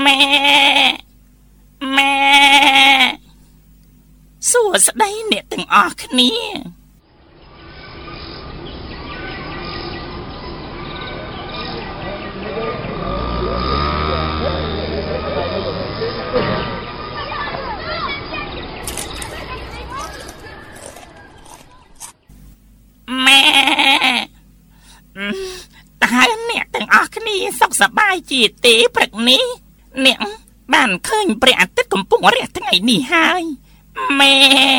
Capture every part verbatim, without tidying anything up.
ម៉ែម៉ែសួស្ដីអ្នកទាំងអស់គ្នាម៉ែតើអ្នកទាំងអស់គ្នាសុខសប្បាយជាទេព្រឹកនេះអ្នកបានឃើញព្រះអាទិត្យកំពុងរះថ្ងៃនេះហើយម៉ែ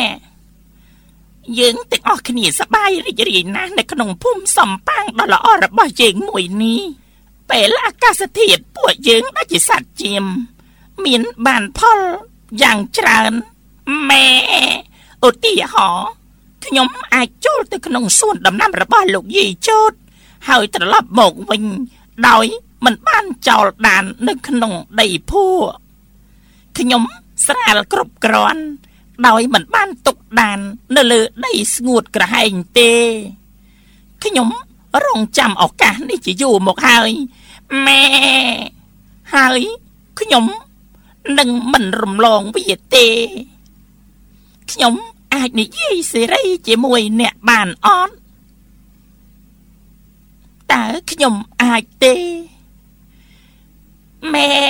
យើងទាំងអស់គ្នាសប្បាយរីករាយណាស់នៅក្នុងភូមិសំប៉ាងដ៏ល្អរបស់យើងមួយនេះពេលអាកាសធាតុពួកយើងដូចជាសត្វជៀមមានបានផលយ៉ាងច្រើនម៉ែឧទាហរណ៍ខ្ញុំអាចចូលទៅក្នុងសួនដំណាំរបស់លោកយាយជូតហើយត្រឡប់មកវិញដោយមិនបានចោលដាននៅក្នុងដីភក់ខ្ញុំស្រាលគ្រប់គ្រាន់ដោយមិនបានទុកដាននៅលើដីស្ងួតក្រហែងទេខ្ញុំរងចាំឱកាសនេះជាយូរមកហើយម៉ែហើយខ្ញុំនឹងមិនរំលងវាទេខ្ញុំអាចនិយាយសេរីជាមួយអ្នកបានអត់តើខ្ញុំអាចទេម៉ែ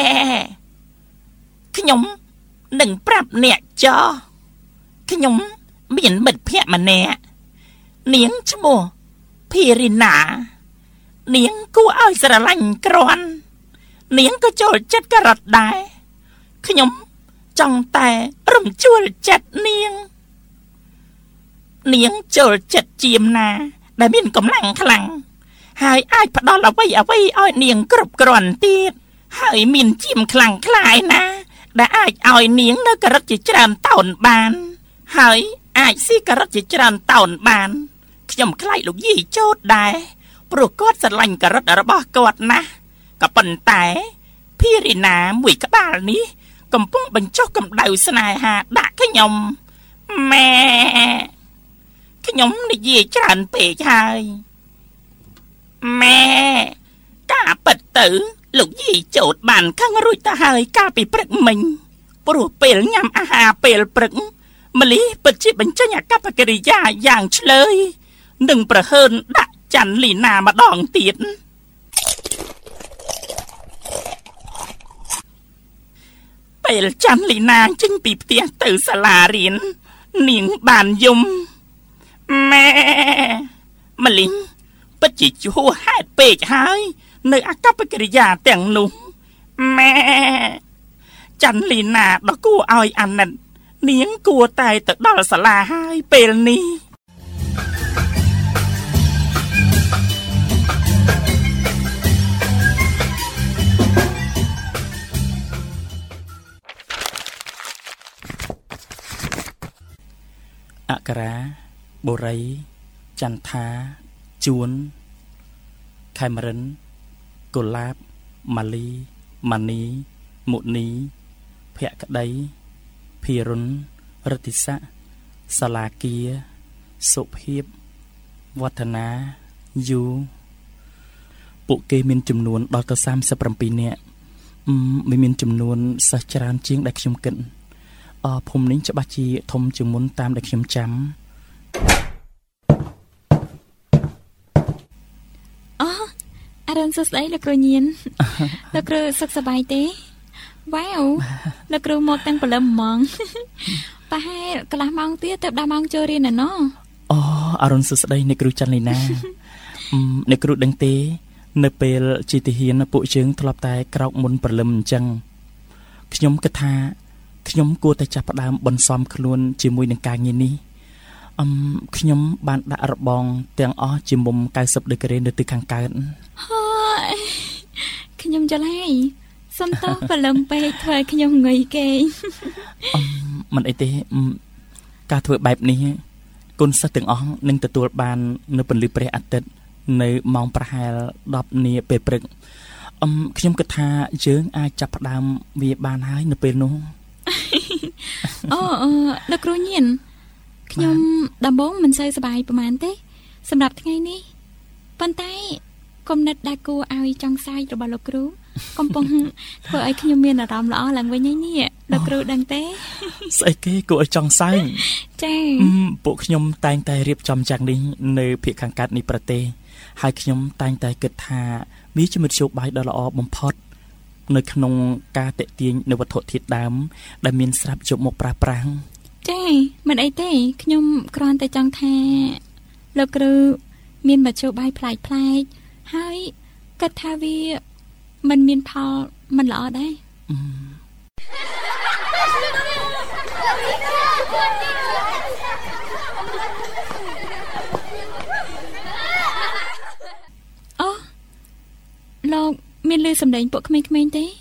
ខ្ញុំនឹងប្រាប់អ្នកចោះខ្ញុំមានមិត្តភក្តិម្នាក់នាងឈ្មោះភារីណានាងគួរឲ្យស្រឡាញ់គ្រាន់នាងក៏ចូលចិត្តការ៉ុតដែរខ្ញុំចង់តែរំជួលចិត្តនាងនាងចូលចិត្តជាមណាដែលមានកម្លាំងខ្លាំងហើយអាចផ្ដល់អ្វីអ្វីឲ្យនាងគ្រប់គ្រាន់ទៀតហើយមានជាមខ្លាំងខ្លាយណាដែលអាចឲ្យនាងនៅការ៉ុតជាច្រើនតោនបានហើយអាចស៊ីការ៉ុតជាច្រើនតោនបានខ្ញុំខ្លាចលោកយាយជូតដែរព្រោះគាត់ស្រឡាញ់ការ៉ុតរបស់គាត់ណាស់ក៏ប៉ុន្តែភារីណាមួយក្បាលនេះកំពុងបញ្ចុះកម្ដៅស្នេហាដាក់ខ្ញុំម៉ែខ្ញុំនិយាយច្រើនពេកហើយម៉ែការពិតទៅលោកយាយជូតបានខឹងរួចទៅហើយកាលពីព្រឹកមិញព្រោះពេលញ៉ាំអាហារពេលព្រឹកម្ល៉េះពិតជាបញ្ចេញអាកប្បកិរិយាយ៉ាងឆ្លើយនិងប្រហើនដាក់ច័ន្ទលីណាម្ដងទៀតពេលច័ន្ទលីណាចេញពីផ្ទះទៅសាលារៀននាងបានយំម៉ែម្ល៉េះពិតជាជួហេតុពេកហើយនៅអាកប្បកិរិយាទាំងនោះម៉ែច័ន្ទលីណាដ៏គួរឲ្យអាណិតនាងគួរតែទៅដល់សាលាហើយពេលនេះអក្សរាបុរីចន្ទថាជួនខេមរិនកុលាបម៉ាលីម៉ានីមុនីភក្តីភិរុនរតិស័កសាលាគាសុភិបវឌ្ឍនាយូពួកគេមានចំនួនដល់ទៅសាមសិបប្រាំពីរនាក់មិនមានចំនួនសិស្សច្រើនជាងដែលខ្ញុំគិតអឺភូមិនេះច្បាស់ជាធំជាងមុនតាមដែលខ្ញុំចាំអូអរុនសួស្ដីលោកគ្រូញៀនលោកគ្រូសុខសប្បាយទេវ៉ាវលោកគ្រូមកតាំងព្រលឹមហ្មងប្រហែលកន្លះម៉ោងទៀតទៅដល់ម៉ោងចូលរៀនណ៎អូអរុនសួស្ដីអ្នកគ្រូច័ន្ទលីណាអ្នកគ្រូដឹងទេនៅពេលជាទាហានពួកយើងធ្លាប់តែក្រោកមុនព្រលឹមអញ្ចឹងខ្ញុំគិតថាខ្ញុំគួរតែចាប់ផ្ដើមបន្សំខ្លួនជាមួយនឹងការងារនេះអឹមខ្ញុំបានដាក់របងទាំងអស់ជាមុំកៅសិបដឺក្រេនៅទិសខាងកើតហើយខ្ញុំយល់ហើយសុំតោះព្រលឹមពេកធ្វើឲ្យខ្ញុំងុយគេអឹមមិនអីទេការធ្វើបែបនេះគុណសិស្សទាំងអស់នឹងទទួលបាននៅពន្លឺព្រះអាទិត្យនៅម៉ោងប្រហែលដប់នាពេលព្រឹកអឹមខ្ញុំគិតថាយើងអាចចាប់ផ្ដើមវាបានហើយនៅពេលនោះអូអឺលោកគ្រូញៀនខ្ញុំដំបូងមិនសូវសប្បាយប្រហែលទេសម្រាប់ថ្ងៃនេះប៉ុន្តែគំនិតដែលគួរឲ្យចង់សាយរបស់លោកគ្រូកំពុងធ្វើឲ្យខ្ញុំមានអារម្មណ៍ល្អឡើងវិញនេះលោកគ្រូដឹងទេស្អីគេគួរឲ្យចង់សើចចា៎ពួកខ្ញុំតែងតែរៀបចំយ៉ាងនេះនៅភាគខាងកើតនៃប្រទេសហើយខ្ញុំតែងតែគិតថាវាជាមធ្យោបាយដ៏ល្អបំផុតនៅក្នុងការតេទៀងនៅវត្ថុធាតុដើមដែលមានស្រាប់យកមកប្រើប្រាស់ចា៎មិនអីទេខ្ញុំគ្រាន់តែចង់ថាលោកគ្រូមានមធ្យោបាយប្លែកប្លែកហើយគិតថាវាមិនមានផលមិនល្អដែរអូលោកមានឮសំឡេងពួកក្មេងៗទេ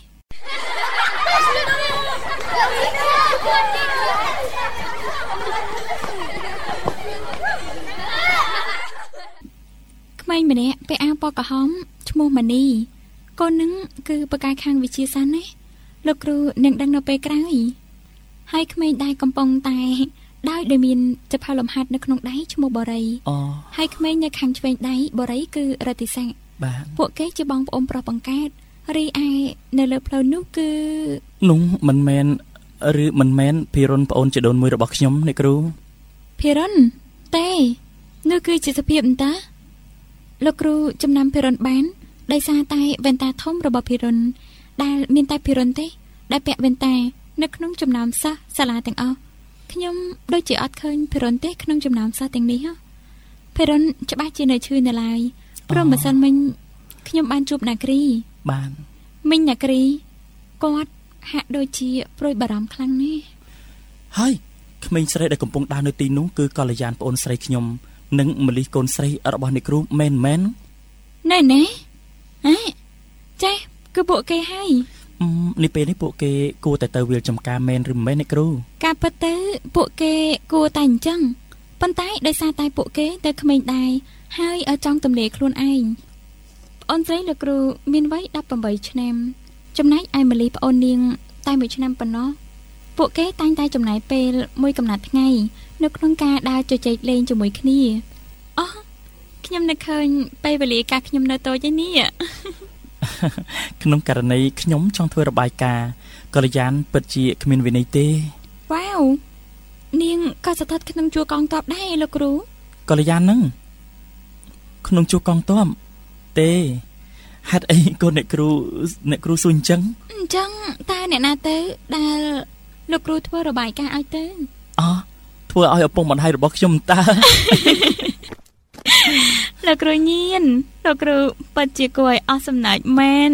ក្មេងម្នាក់ពាក់អាវពណ៌ក្រហមឈ្មោះម៉ានីកូននឹងគឺបកាយខាងវិទ្យាសាស្ត្រណាលោកគ្រូនឹងដឹងនៅពេលក្រោយហើយក្មេងដែរកំពុងតែដោយដែលមានចផាលំហាត់នៅក្នុងដៃឈ្មោះបរិយអូហើយក្មេងនៅខាងឆ្វេងដៃបរិយគឺរតិស័កបាទពួកគេជាបងប្អូនប្រុសបង្កើតរីឯនៅលើផ្លូវនោះគឺនោះមិនមែនឬមិនមែនភិរុនប្អូនជីដូនមួយរបស់ខ្ញុំអ្នកគ្រូភិរុនទេនោះគឺជាសភាពអន្តើលោកគ្រូចំណាំភិរុនបានដោយសារតែវ៉ែនតាធំរបស់ភិរុនដែលមានតែភិរុនទេដែលពាក់វ៉ែនតានៅក្នុងចំណោមសិស្សសាលាទាំងអស់ខ្ញុំដូចជាអត់ឃើញភិរុនទេក្នុងចំណោមសិស្សទាំងនេះភិរុនច្បាស់ជានៅឈឺនៅឡើយព្រោះម្សិលមិញខ្ញុំបានជួបណាគ្រីបានមិញណាគ្រីគាត់ហាក់ដូចជាព្រួយបារម្ភខ្លាំងណាស់ហើយក្មេងស្រីដែលកំពុងដើរនៅទីនោះគឺកល្យានប្អូនស្រីខ្ញុំនិងម្លិះកូនស្រីរបស់អ្នកគ្រូមែនមែនណែណែហ៎ចាគឺពួកគេហើយនេះពេលនេះពួកគេគួរតែទៅវាលចំការមែនឬមិនមែនអ្នកគ្រូការពិតទៅពួកគេគួរតែអញ្ចឹងប៉ុន្តែដោយសារតែពួកគេទៅក្មេងដែរហើយឲ្យចង់ទម្លាយខ្លួនឯងប្អូនស្រីលោកគ្រូមានវ័យដប់ប្រាំបីឆ្នាំចំណែកឯម្លិះប្អូននាងតែមួយឆ្នាំប៉ុណ្ណោះពួកគេតែងតែចំណាយពេលមួយកំណត់ថ្ងៃនៅក្នុងការដើរជជែកលេងជាមួយគ្នាអូខ្ញុំនឹកឃើញពេលវេលាកាលខ្ញុំនៅតូចឯនេះក្នុងករណីខ្ញុំចង់ធ្វើរបាយការណ៍កល្យានពិតជាគ្មានវិន័យទេវ៉ាវនាងក៏ស្ថិតក្នុងជួរកងទ័ពដែរលោកគ្រូកល្យាននឹងក្នុងជួរកងទ័ពទេហេតុអីកូនអ្នកគ្រូអ្នកគ្រូសួរអញ្ចឹងអញ្ចឹងតើអ្នកណាទៅដែលលោកគ្រូធ្វើរបាយការណ៍ឲ្យទៅអូធ្វើឲ្យឪពុកម្ដាយរបស់ខ្ញុំតើលោកគ្រូញៀនលោកគ្រូពិតជាគួរឲ្យអស់សំណើចមែន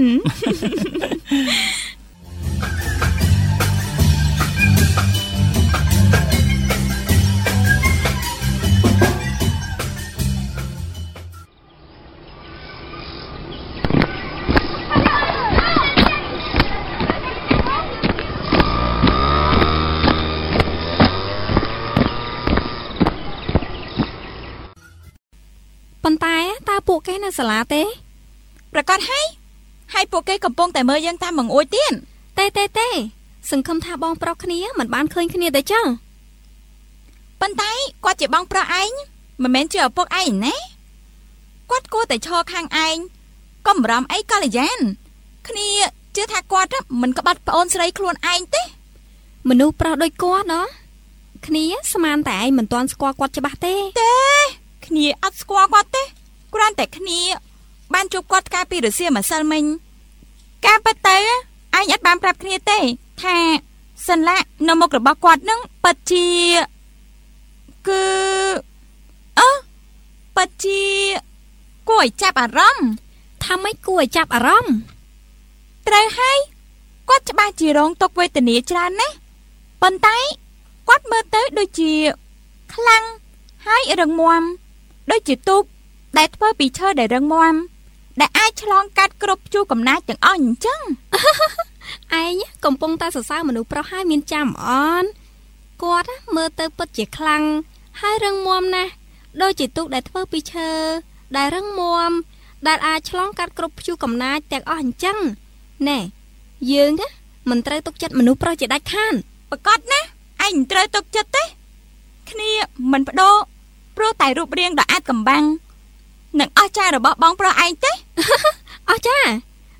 ប៉ុន្តែតើពួកគេនៅសាលាទេប្រកាសហើយហើយពួកគេកំពុងតែមើលយើងតាមបង្អួចទៀតទេទេទេសង្ឃឹមថាបងប្រុសគ្នាមិនបានឃើញគ្នាទេចឹងប៉ុន្តែគាត់ជាបងប្រុសឯងមិនមែនជាឪពុកឯងណាគាត់គួរតែឈរខាងឯងកុំបារម្ភអីកល្យានគ្នាជឿថាគាត់មិនក្បត់ប្អូនស្រីខ្លួនឯងទេមនុស្សប្រុសដូចគាត់ណោះគ្នាស្មានតែឯងមិនទាន់ស្គាល់គាត់ច្បាស់ទេទេគ្នាអត់ស្គាល់គាត់ទេគ្រាន់តែគ្នាបានជួបគាត់កាលពីរសៀលម្សិលមិញការពិតទៅឯងអត់បានប្រាប់គ្នាទេថាសន្លាក់នៅមុខរបស់គាត់នឹងពិតជាគឺអឺពិតជាគួរឲ្យចាប់អារម្មណ៍ថាម៉េចគួរឲ្យចាប់អារម្មណ៍ត្រូវហើយគាត់ច្បាស់ជារងទុក្ខវេទនាច្រើនណាស់ប៉ុន្តែគាត់មើលទៅដូចជាខ្លាំងហើយរឹងមាំដូចជាទូកដែលធ្វើពីឈើដែលរឹងមាំដែលអាចឆ្លងកាត់គ្រប់ព្យួរកំណាចទាំងអស់អញ្ចឹងឯងកំពុងតែសរសើរមនុស្សប្រុសហើយមានចាំអនគាត់មើលទៅពិតជាខ្លាំងហើយរឹងមាំណាស់ដូចជាទូកដែលធ្វើពីឈើដែលរឹងមាំដែលអាចឆ្លងកាត់គ្រប់ព្យួរកំណាចទាំងអស់អញ្ចឹងណែយើងណាមិនត្រូវទុកចិត្តមនុស្សប្រុសជាដាច់ខាតប្រកាសណាឯងមិនត្រូវទុកចិត្តទេគ្នាមិនបដូរព្រោះតែរូបរាងដ៏អាចកំបាំងនិងអស្ចារ្យរបស់បងប្រុសឯងទេអស្ចារ្យ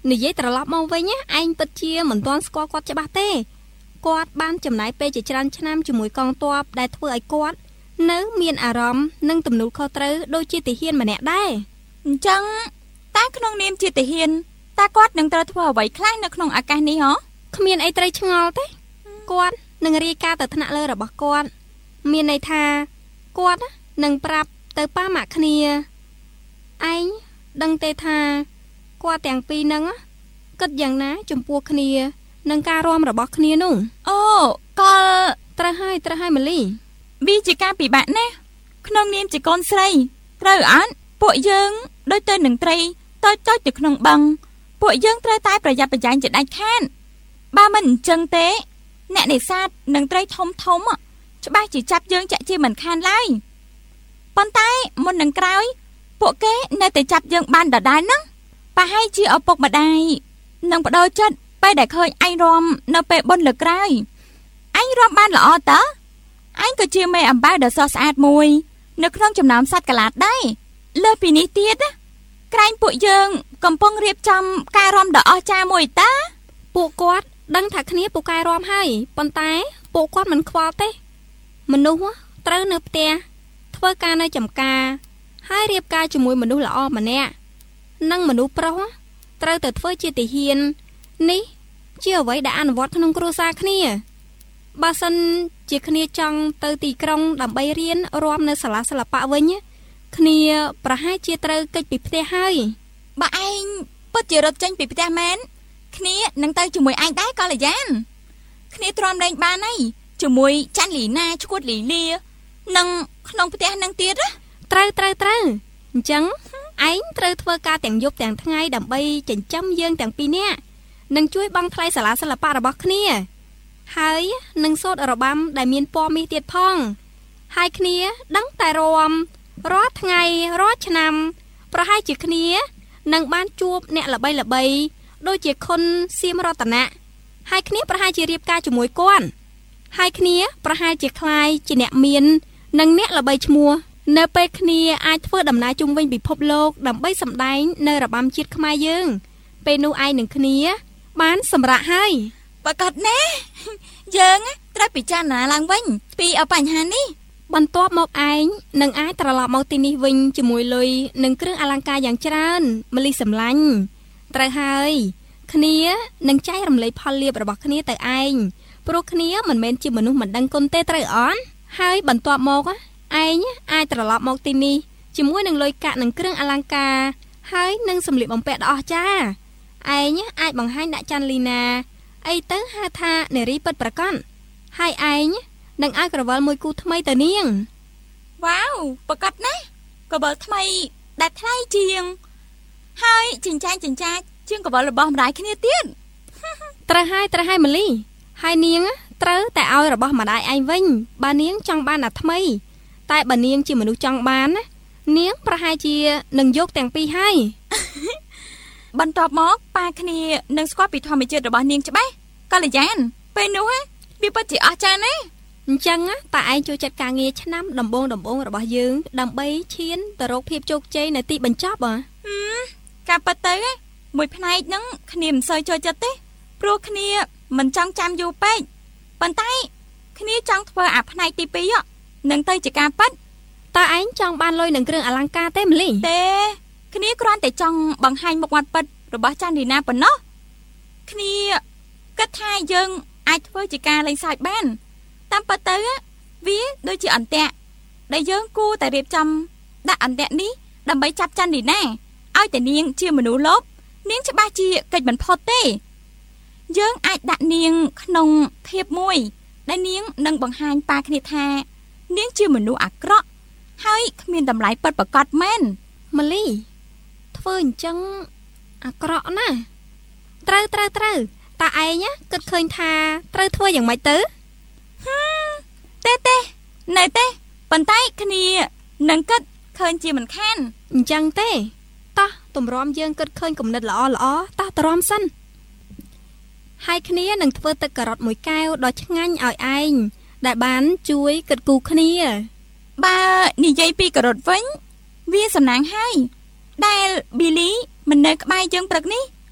និយាយត្រឡប់មកវិញណាឯងពិតជាមិនទាន់ស្គាល់គាត់ច្បាស់ទេគាត់បានចំណាយពេលជាច្រើនឆ្នាំជាមួយកងទ័ពដែលធ្វើឲ្យគាត់នៅមានអារម្មណ៍និងទំនួលខុសត្រូវដូចជាទាហានម្នាក់ដែរអញ្ចឹងតែក្នុងនាមជាទាហានតើគាត់នឹងត្រូវធ្វើអ្វីខ្លះនៅក្នុងឱកាសនេះហ៎គ្មានអីត្រូវឆ្ងល់ទេគាត់នឹងរាយការណ៍ទៅថ្នាក់លើរបស់គាត់មានន័យថាគាត់នឹងប្រាប់ទៅប៉ាម៉ាក់គ្នាឯងដឹងទេថាគាត់ទាំងពីរហ្នឹងគិតយ៉ាងណាចំពោះគ្នានឹងការរួមរបស់គ្នានោះអូកលត្រូវហើយត្រូវហើយម៉ាលីវាជាការពិបាកណាស់ក្នុងនាមជាកូនស្រីត្រូវអត់ពួកយើងដូចទៅនឹងត្រីតូចតូចទៅក្នុងបឹងពួកយើងត្រូវតែប្រយ័ត្នប្រយែងជាដាច់ខាតបើមិនអញ្ចឹងទេអ្នកនេសាទនឹងត្រីធំធំច្បាស់ជាចាប់យើងចាក់ជាមិនខានឡើយប៉ុន្តែមុននឹងក្រោយពួកគេនៅតែចាប់យើងបានដដែលហ្នឹងប្រហែលជាឪពុកម្ដាយនឹងបដូរចិត្តពេលដែលឃើញឯងរំនៅពេលបុណ្យលើកក្រោយឯងរំបានល្អតើឯងក៏ជាមេអំបៅដ៏ស្រស់ស្អាតមួយនៅក្នុងចំណោមសត្វកាឡាតដែរលើពីនេះទៀតក្រែងពួកយើងកំពុងរៀបចំការរំដ៏អស្ចារ្យមួយតើពួកគាត់ដឹងថាគ្នាពូកែរំហើយប៉ុន្តែពួកគាត់មិនខ្វល់ទេមនុស្សត្រូវនៅផ្ទះធ្វើការនៅចំការហើយរៀបការជាមួយមនុស្សល្អម្នាក់និងមនុស្សប្រុសត្រូវទៅធ្វើជាទាហាននេះជាអ្វីដែលអនុវត្តក្នុងគ្រួសារគ្នាបើសិនជាគ្នាចង់ទៅទីក្រុងដើម្បីរៀនរំនៅសាលាសិល្បៈវិញគ្នាប្រហែលជាត្រូវគេចពីផ្ទះហើយបើឯងពិតជារត់ចេញពីផ្ទះមែនគ្នានឹងទៅជាមួយឯងដែរកល្យានគ្នាទ្រាំលែងបានហើយជាមួយចាន់លីណាឈួតលីលានិងក្នុងផ្ទះនឹងទៀតត្រូវត្រូវត្រូវអញ្ចឹងឯងត្រូវធ្វើការទាំងយប់ទាំងថ្ងៃដើម្បីចិញ្ចឹមយើងទាំងពីរនាក់និងជួយបង់ថ្លៃសាលាសិល្បៈរបស់គ្នាហើយនឹងសូត្ររបាំដែលមានពណ៌មាសទៀតផងហើយគ្នាដឹងតែរំរាល់ថ្ងៃរាល់ឆ្នាំប្រហែលជាគ្នានឹងបានជួបអ្នកល្បីល្បីដូចជាខុនសៀមរតនៈហើយគ្នាប្រហែលជារៀបការជាមួយគាត់ហើយគ្នាប្រហែលជាคล้ายជាអ្នកមាននិងអ្នកល្បីឈ្មោះនៅពេលគ្នាអាចធ្វើដំណើរជុំវិញពិភពលោកដើម្បីសម្ដែងនៅរបាំជាតិខ្មែរយើងពេលនោះឯងនឹងគ្នាបានសម្រាប់ហើយប្រកាសណាយើងត្រូវពិចារណាឡើងវិញពីបញ្ហានេះបន្ទាប់មកឯងនឹងអាចត្រឡប់មកទីនេះវិញជាមួយលុយនិងគ្រឿងអលង្ការយ៉ាងច្រើនម្លីសម្លាញ់ត្រូវហើយគ្នានឹងចែករំលែកផលលាភរបស់គ្នាទៅឯងព្រោះគ្នាមិនមែនជាមនុស្សមិនដឹងគុណទេត្រូវអត់ហើយបន្ទាប់មកឯងអាចត្រឡប់មកទីនេះជាមួយនឹងលុយកាក់និងគ្រឿងអលង្ការហើយនឹងសម្លៀកបំពាក់ដ៏អស្ចារ្យឯងអាចបង្ហាញដាក់ចាន់លីណាអីទៅហៅថានារីពិតប្រាកដហើយឯងនឹងឲ្យក្រវិលមួយគូថ្មីទៅនាងវ៉ាវប្រកាសណាស់ក្រវិលថ្មីដែលថ្លៃជាងហើយចិញ្ចាចចិញ្ចាចជាងក្រវិលរបស់ម្ដាយគ្នាទៀតត្រូវហើយត្រូវហើយម៉ាលីហើយនាងត្រូវតែឲ្យរបស់ម្ដាយឯងវិញបើនាងចង់បានអាថ្មីតែបើនាងជាមនុស្សចង់បានណានាងប្រហែលជានឹងយកទាំងពីរហើយបន្ទាប់មកប៉ាគ្នានឹងស្គាល់ពីធម្មជាតិរបស់នាងច្បាស់កល្យានពេលនោះវាពិតជាអស្ចារ្យណាស់អញ្ចឹងតើឯងចូលចិត្តការងារឆ្នាំដំបងដំបងរបស់យើងដើម្បីឈានទៅរកភាពជោគជ័យនៅទីបញ្ចប់ហ៎ការប៉ັດទៅមួយផ្នែកហ្នឹងគ្នាមិនសូវចូលចិត្តទេព្រោះគ្នាមិនចង់ចាំយូរពេកប៉ុន្តែគ្នាចង់ធ្វើអាផ្នែកទីពីរនឹងទៅជាការប៉ັດតើឯងចង់បានលុយនឹងគ្រឿងអលង្ការទេម្លីទេគ្នាគ្រាន់តែចង់បង្ហាញមុខមាត់ពិតរបស់ចាន់លីណាប៉ុណ្ណោះគ្នាគិតថាយើងអាចធ្វើជាការលេងសើចបានតាមពិតទៅវាដូចជាអន្ទាក់ដែលយើងគួរតែរៀបចំដាក់អន្ទាក់នេះដើម្បីចាប់ចាន់លីណាឲ្យតែនាងជាមនុស្សលោភនាងច្បាស់ជាកិច្ចមិនផុតទេយើងអាចដាក់នាងក្នុងភាពមួយដែលនាងនឹងបង្ហាញប៉ាគ្នាថានាងជាមនុស្សអាក្រក់ហើយគ្មានតម្លៃពិតប្រាកដមែនម៉ាលីធ្វើអញ្ចឹងអាក្រក់ណាស់ត្រូវត្រូវត្រូវតើឯងគិតឃើញថាត្រូវធ្វើយ៉ាងម៉េចទៅទេទេនៅទេប៉ុន្តែគ្នានឹងគិតឃើញជាមិនខានអញ្ចឹងទេតោះទម្រាំយើងគិតឃើញគំនិតល្អល្អតោះទម្រាំសិនហើយគ្នានឹងធ្វើទឹកការ៉ុតមួយកែវដ៏ឆ្ងាញ់ឲ្យឯងដែលបានជួយគិតគូរគ្នាបើនិយាយពីការ៉ុតវិញវាសំណាងហើយដែលប៊ីលីមិននៅក្បែរយើងព្រឹកនេះ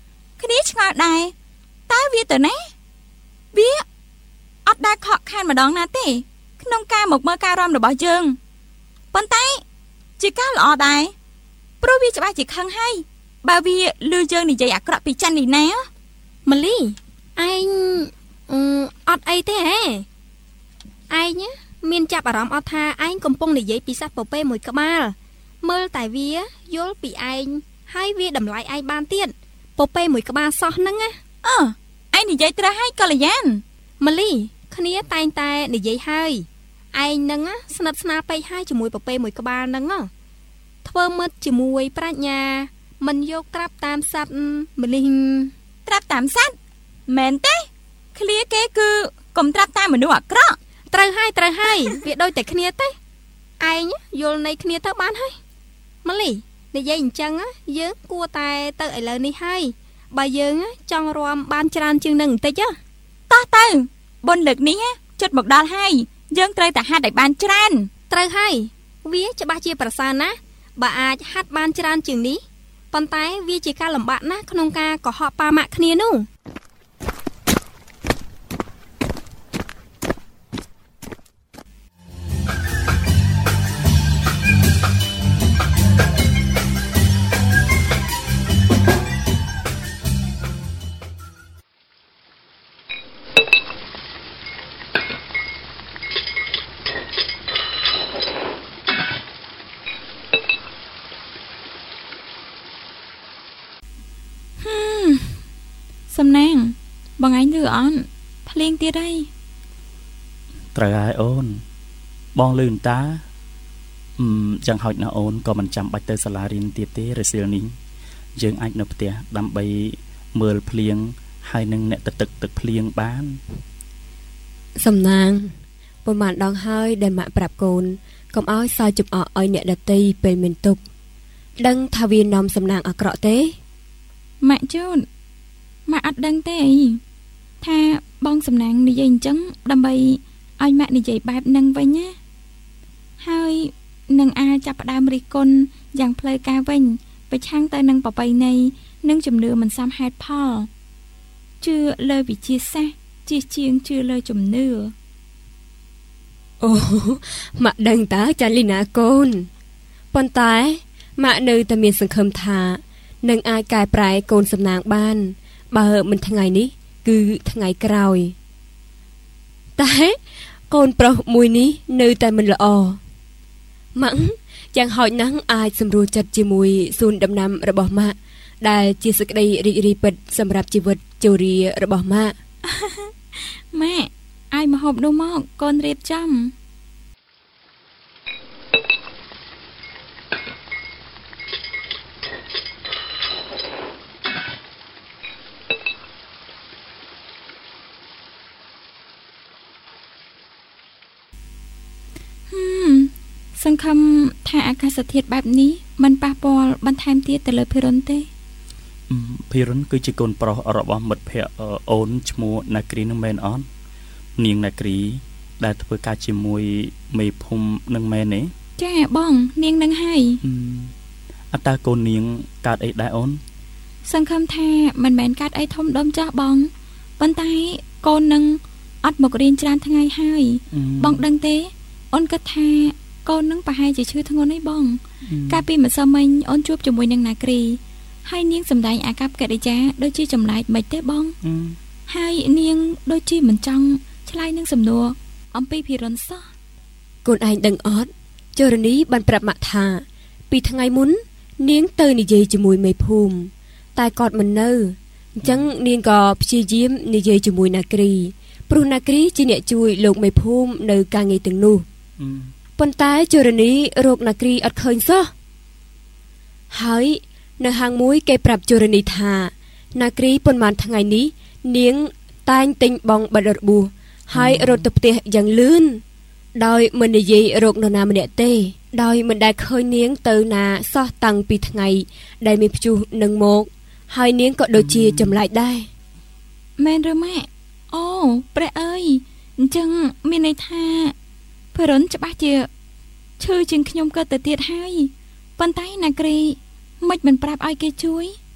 គ្នាឆ្ងល់ដែរតើវាទៅណាវាអត់ដែលខកខានម្ដងណាទេក្នុងការមកមើលការរាំរបស់យើងប៉ុន្តែជាការល្អដែរព្រោះវាច្បាស់ជាខឹងហើយបើវាលឺយើងនិយាយអាក្រក់ពីចិននេះណាម៉ាលីឯងអត់អីទេហ៎ឯងមានចាប់អារម្មណ៍អត់ថាឯងកំពុងនិយាយពីសត្វពពែមួយក្បាលមើលតែវាយល់ពីឯងហើយវាតម្លៃឯងបានទៀតពពែមួយក្បាលសោះហ្នឹងណាអឺឯងនិយាយត្រូវហើយកល្យានម៉ាលីគ្នាតែងតែនិយាយហើយឯងហ្នឹងស្និទ្ធស្នាលពេកហើយជាមួយពពែមួយក្បាលហ្នឹងធ្វើមិត្តជាមួយប្រាជ្ញាមិនយកត្រាប់តាមសត្វម៉ាលីត្រាប់តាមសត្វមែនទេឃ្លាគេគឺកុំត្រាប់តាមមនុស្សអាក្រក់ត្រូវហើយត្រូវហើយវាដូចតែគ្នាទេឯងយល់នៃគ្នាទៅបានហើយម៉ាលីនិយាយអញ្ចឹងយើងគួរតែទៅឥឡូវនេះហើយបើយើងចង់រាំបានច្រើនជាងនឹងបន្តិចតោះទៅបុណ្យលើកនេះជិតមកដល់ហើយយើងត្រូវតែហាត់ឲ្យបានច្រើនត្រូវហើយវាច្បាស់ជាប្រសើរណាស់បើអាចហាត់បានច្រើនជាងនេះប៉ុន្តែវាជាការលំបាកណាស់ក្នុងការកុហកប៉ាម៉ាក់គ្នានោះសំណាងបងឯងលឺអត់ភ្លេងទៀតអីត្រូវហើយអូនបងលឺតាអឺយ៉ាងហោចណាស់អូនក៏មិនចាំបាច់ទៅសាលារៀនទៀតទេរសៀលនេះយើងអាចនៅផ្ទះដើម្បីមើលភ្លៀងហើយនឹងអ្នកទៅទឹកទឹកភ្លៀងបានសំណាងប៉ុន្មានដងហើយដែលម៉ាក់ប្រាប់កូនកុំឲ្យសើចចំអកឲ្យអ្នកដតីពេលមានទុក្ខដឹងថាវានាំសំណាងអាក្រក់ទេម៉ាក់ជូនម៉ាក់អត់ដឹងទេអីថាបងសំណាងនិយាយអញ្ចឹងដើម្បីឲ្យម៉ាក់និយាយបែបហ្នឹងវិញណាហើយនឹងអាចចាប់ផ្ដើមរិះគន់យ៉ាងផ្លូវការវិញប្រឆាំងទៅនឹងប្រពៃណីនិងជំនឿមិនសមហេតុផលជឿលើវិទ្យាសាស្ត្រជាជាងជឿលើជំនឿអូម៉ាក់ដឹងតើចាលីណាកូនប៉ុន្តែម៉ាក់នៅតែមានសង្ឃឹមថានឹងអាចកែប្រែកូនសំណាងបានបើមិនថ្ងៃនេះគឺថ្ងៃក្រោយតែកូនប្រុសមួយនេះនៅតែមិនល្អម៉ាក់យ៉ាងហោចណាស់អាចសម្រួលចិត្តជាមួយសួនដំណាំរបស់ម៉ាក់ដែលជាសេចក្តីរីករាយពិតសម្រាប់ជីវិតជរារបស់ម៉ាក់ម៉ាក់ឲ្យមកហូបនោះមកកូនរៀបចំសង្ឃឹមថាអាកាសធាតុបែបនេះមិនប៉ះពាល់បន្ថែមទៀតទៅលើភិរុនទេភិរុនគឺជាកូនប្រុសរបស់មិត្តភ័ក្តិអូនឈ្មោះណាគ្រីនឹងមែនអត់នាងណាគ្រីដែលធ្វើការជាមួយមេភូមិនឹងមែនទេចាបងនាងនឹងហើយអត់តើកូននាងកើតអីដែរអូនសង្ឃឹមថាមិនមែនកើតអីធំដុំចាស់បងប៉ុន្តែកូននឹងអត់មករៀនច្រើនថ្ងៃហើយបងដឹងទេអូនគិតថាកូននឹងប្រហែលជាឈឺធ្ងន់ឯងបងកាលពីម្សិលមិញអូនជួបជាមួយនឹងណាគ្រីហើយនាងសម្ដែងអាកប្បកិរិយាដូចជាចម្លែកមិនទេបងហើយនាងដូចជាមិនចង់ឆ្លើយនឹងសំណួរអំពីភិរុនសោះកូនឯងដឹងអត់ចរនីបានប្រាប់ម៉ាក់ថាពីថ្ងៃមុននាងទៅនិយាយជាមួយមេភូមិតែគាត់មិននៅអញ្ចឹងនាងក៏ព្យាយាមនិយាយជាមួយណាគ្រីព្រោះណាគ្រីជាអ្នកជួយលោកមេភូមិនៅការងារទាំងនោះប៉ុន្តែជរនីរកណាគ្រីអត់ឃើញសោះហើយនៅហាងមួយគេប្រាប់ជរនីថាណាគ្រីប៉ុន្មានថ្ងៃនេះនាងតែងទិញបងបិទរបួសហើយរត់ទៅផ្ទះយ៉ាងលឿនដោយមិននិយាយរកនរណាម្នាក់ទេដោយមិនដែលឃើញនាងទៅណាសោះតាំងពីថ្ងៃដែលមានព្យុះនឹងមកហើយនាងក៏ដូចជាចម្លែកដែរមែនឬម៉ាក់អូព្រះអើយអញ្ចឹងមានន័យថាភិរុនច្បាស់ជាឈឺជាងខ្ញុំក៏ទៅទៀតហើយប៉ុន្តែណាគ្រីមិនមិនប្រាប់ឲ្យគេជួយ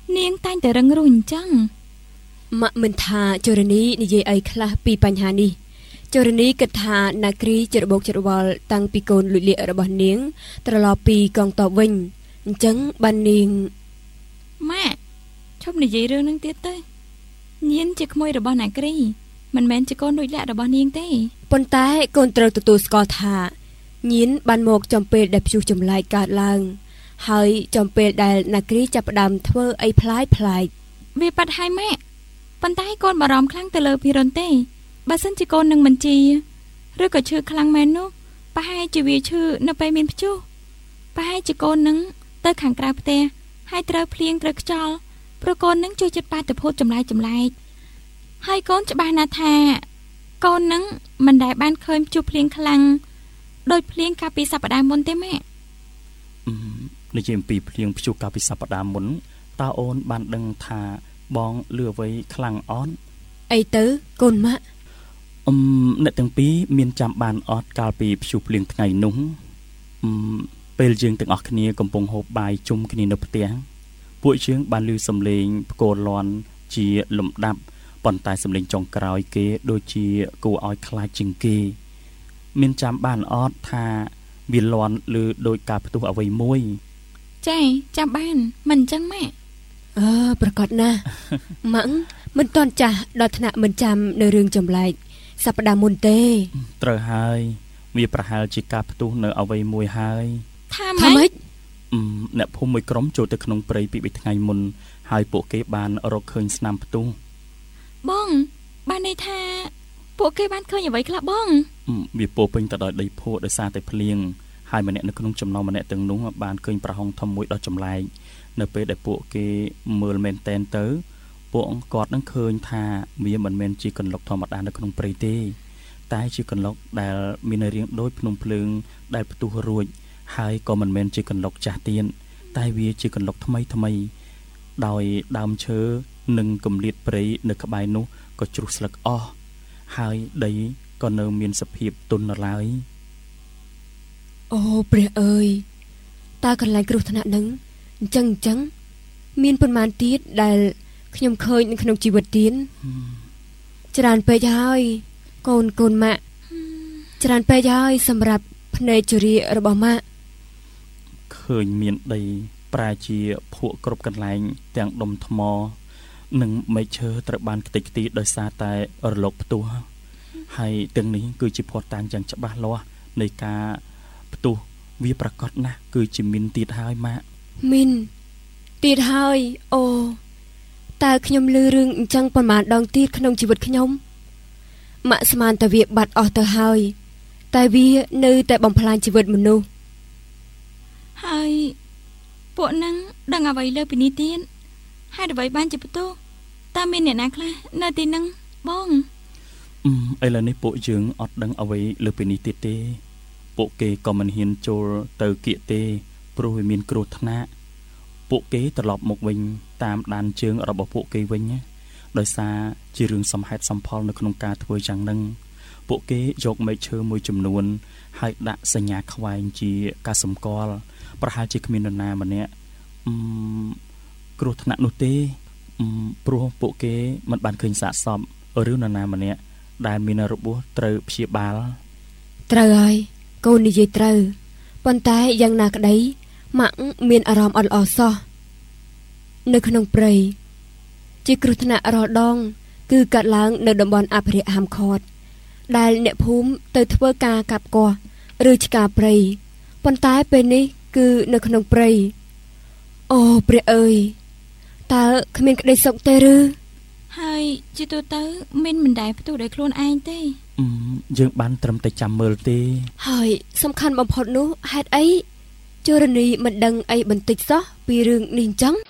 នាងតែងតែរឹងរូសអញ្ចឹងម៉ាក់មិនថាជរនីនិយាយអីខ្លះពីបញ្ហានេះជរនីគិតថាណាគ្រីច្របោកច្របល់តាំងពីកូនលួចលាក់របស់នាងត្រឡប់ពីកងទ័ពវិញអញ្ចឹងបាននាងម៉ាក់ឈប់និយាយរឿងនឹងទៀតទៅញៀនជាក្មួយរបស់ណាគ្រីមិនមែនជាកូនលួចលាក់របស់នាងទេប៉ុន្តែកូនត្រូវទទួលស្គាល់ថាញៀនបានមកចំពេលដែលព្យុះចម្លែកកើតឡើងហើយចំពេលដែលណាគ្រីចាប់ផ្ដើមធ្វើអីប្លែកប្លែកវាប៉ាត់ហើយម៉ាក់ប៉ុន្តែកូនបារម្ភខ្លាំងទៅលើភិរុនទេបើសិនជាកូននឹងមិនជាឬក៏ឈឺខ្លាំងមែននោះប្រហែលជាវាឈឺនៅពេលមានព្យុះប្រហែលជាកូននឹងទៅខាងក្រៅផ្ទះហើយត្រូវភ្លៀងត្រូវខ្យល់ព្រោះកូននឹងជួយចិត្តបាតុភូតចម្លែកចម្លែកហើយកូនច្បាស់ណាស់ថាកូននឹងមិនដែលបានឃើញព្យុះភ្លៀងខ្លាំងដោយភ្លៀងកាលពីសប្តាហ៍មុនទេម៉ាក់និយាយអំពីភ្លៀងព្យុះកាលពីសប្តាហ៍មុនតើអូនបានដឹងថាបងលឺអ្វីខ្លាំងអត់អីទៅកូនម៉ាក់អឺអ្នកទាំងពីរមានចាំបានអត់កាលពីព្យុះភ្លៀងថ្ងៃនោះអឺពេលយើងទាំងអស់គ្នាកំពុងហូបបាយជុំគ្នានៅផ្ទះពួកយើងបានឮសំឡេងផ្គរលាន់ជាលំដាប់ប៉ុន្តែសំឡេងចុងក្រោយគេដូចជាគួរឲ្យខ្លាចជាងគេមានចាំបានអត់ថាវាលាន់ឬដោយការផ្ទុះអ្វីមួយចាចាំបានមិនអញ្ចឹងម៉ាក់អឺប្រកាសណាស់ម៉ាក់មិនតន់ចាស់ដល់ថ្នាក់មិនចាំនៅរឿងចម្លែកសប្តាហ៍មុនទេត្រូវហើយវាប្រហែលជាការផ្ទុះនៅអ្វីមួយហើយថាម៉េចអឺអ្នកភូមិមួយក្រុមចូលទៅក្នុងព្រៃពីបីថ្ងៃមុនហើយពួកគេបានរកឃើញស្នាមផ្ទុះបងបានន័យថាពួកគេបានឃើញអ្វីខ្លះបងវាពោពេញទៅដោយដីភក់ដោយសារតែភ្លៀងហើយម្នាក់នៅក្នុងចំណោមម្នាក់ទាំងនោះបានឃើញប្រហោងធំមួយដ៏ចម្លែកនៅពេលដែលពួកគេមើលមែនតែនទៅពួកគាត់នឹងឃើញថាវាមិនមែនជាកន្លុកធម្មតានៅក្នុងព្រៃទេតែជាកន្លុកដែលមានរាងដូចភ្នំភ្លើងដែលផ្ទុះរួចហើយក៏មិនមែនជាកន្លុកចាស់ទៀតតែវាជាកន្លុកថ្មីថ្មីដោយដើមឈើនិងគម្លាតព្រៃនៅក្បែរនោះក៏ជ្រុះស្លឹកអស់ហើយដីក៏នៅមានសភាពទន់នៅឡើយអូព្រះអើយតើកន្លែងគ្រោះថ្នាក់នឹងអញ្ចឹងអញ្ចឹងមានប៉ុន្មានទៀតដែលខ្ញុំឃើញនៅក្នុងជីវិតទៀតច្រើនពេកហើយកូនកូនម៉ាក់ច្រើនពេកហើយសម្រាប់ភ្នែកជរារបស់ម៉ាក់ឃើញមានដីប្រែជាភក់គ្រប់កន្លែងទាំងដុំថ្មនិងមែកឈើត្រូវបានខ្ទេចខ្ទីដោយសារតែរលកផ្ទុះហើយទាំងនេះគឺជាភស្តុតាងយ៉ាងច្បាស់លាស់នៃការផ្ទុះវាប្រកាសណាស់គឺជាមីនទៀតហើយម៉ាក់មីនទៀតហើយអូតើខ្ញុំឮរឿងអញ្ចឹងប៉ុន្មានដងទៀតក្នុងជីវិតខ្ញុំម៉ាក់ស្មានតែវាបាត់អស់ទៅហើយតែវានៅតែបំផ្លាញជីវិតមនុស្សហើយពួកនឹងដឹងអ្វីលើពីនេះទៀតហេតុអ្វីបានជាផ្ទុះតើមានអ្នកណាខ្លះនៅទីនឹងបងអឺឥឡូវនេះពួកយើងអត់ដឹងអ្វីលើពីនេះទៀតទេពួកគេក៏មិនហ៊ានចូលទៅគៀកទេព្រោះវាមានគ្រោះថ្នាក់ពួកគេត្រឡប់មកវិញតាមដានជើងរបស់ពួកគេវិញដោយសារជារឿងសំហេតុសំផលនៅក្នុងការធ្វើយ៉ាងហ្នឹងពួកគេយកមែកឈើមួយចំនួនហើយដាក់សញ្ញាខ្វែងជាការសម្គាល់ប្រហែលជាគ្មាននរណាម្នាក់អឺគ្រោះថ្នាក់នោះទេព្រោះពួកគេមិនបានឃើញសាកសពឬនរណាម្នាក់ដែលមានរបួសត្រូវព្យាបាលត្រូវហើយកូននិយាយត្រូវប៉ុន្តែយ៉ាងណាក្តីម៉ាក់មានអារម្មណ៍អត់ល្អសោះនៅក្នុងព្រៃជាគ្រោះថ្នាក់រាល់ដងគឺកើតឡើងនៅតំបន់អភិរក្សហាមឃាត់ដែលអ្នកភូមិទៅធ្វើការកាប់គាស់ឬឆ្ការព្រៃប៉ុន្តែពេលនេះគឺនៅក្នុងព្រៃអូព្រះអើយតើគ្មានក្តីសុខទេឬហើយជាទូទៅមិនមិនដែលផ្ទុះដោយខ្លួនឯងទេយើងបានត្រឹមតែចាំមើលទេហើយសំខាន់បំផុតនោះហេតុអីជរនីមិនដឹងអីបន្តិចសោះពីរឿងនេះអញ្ចឹង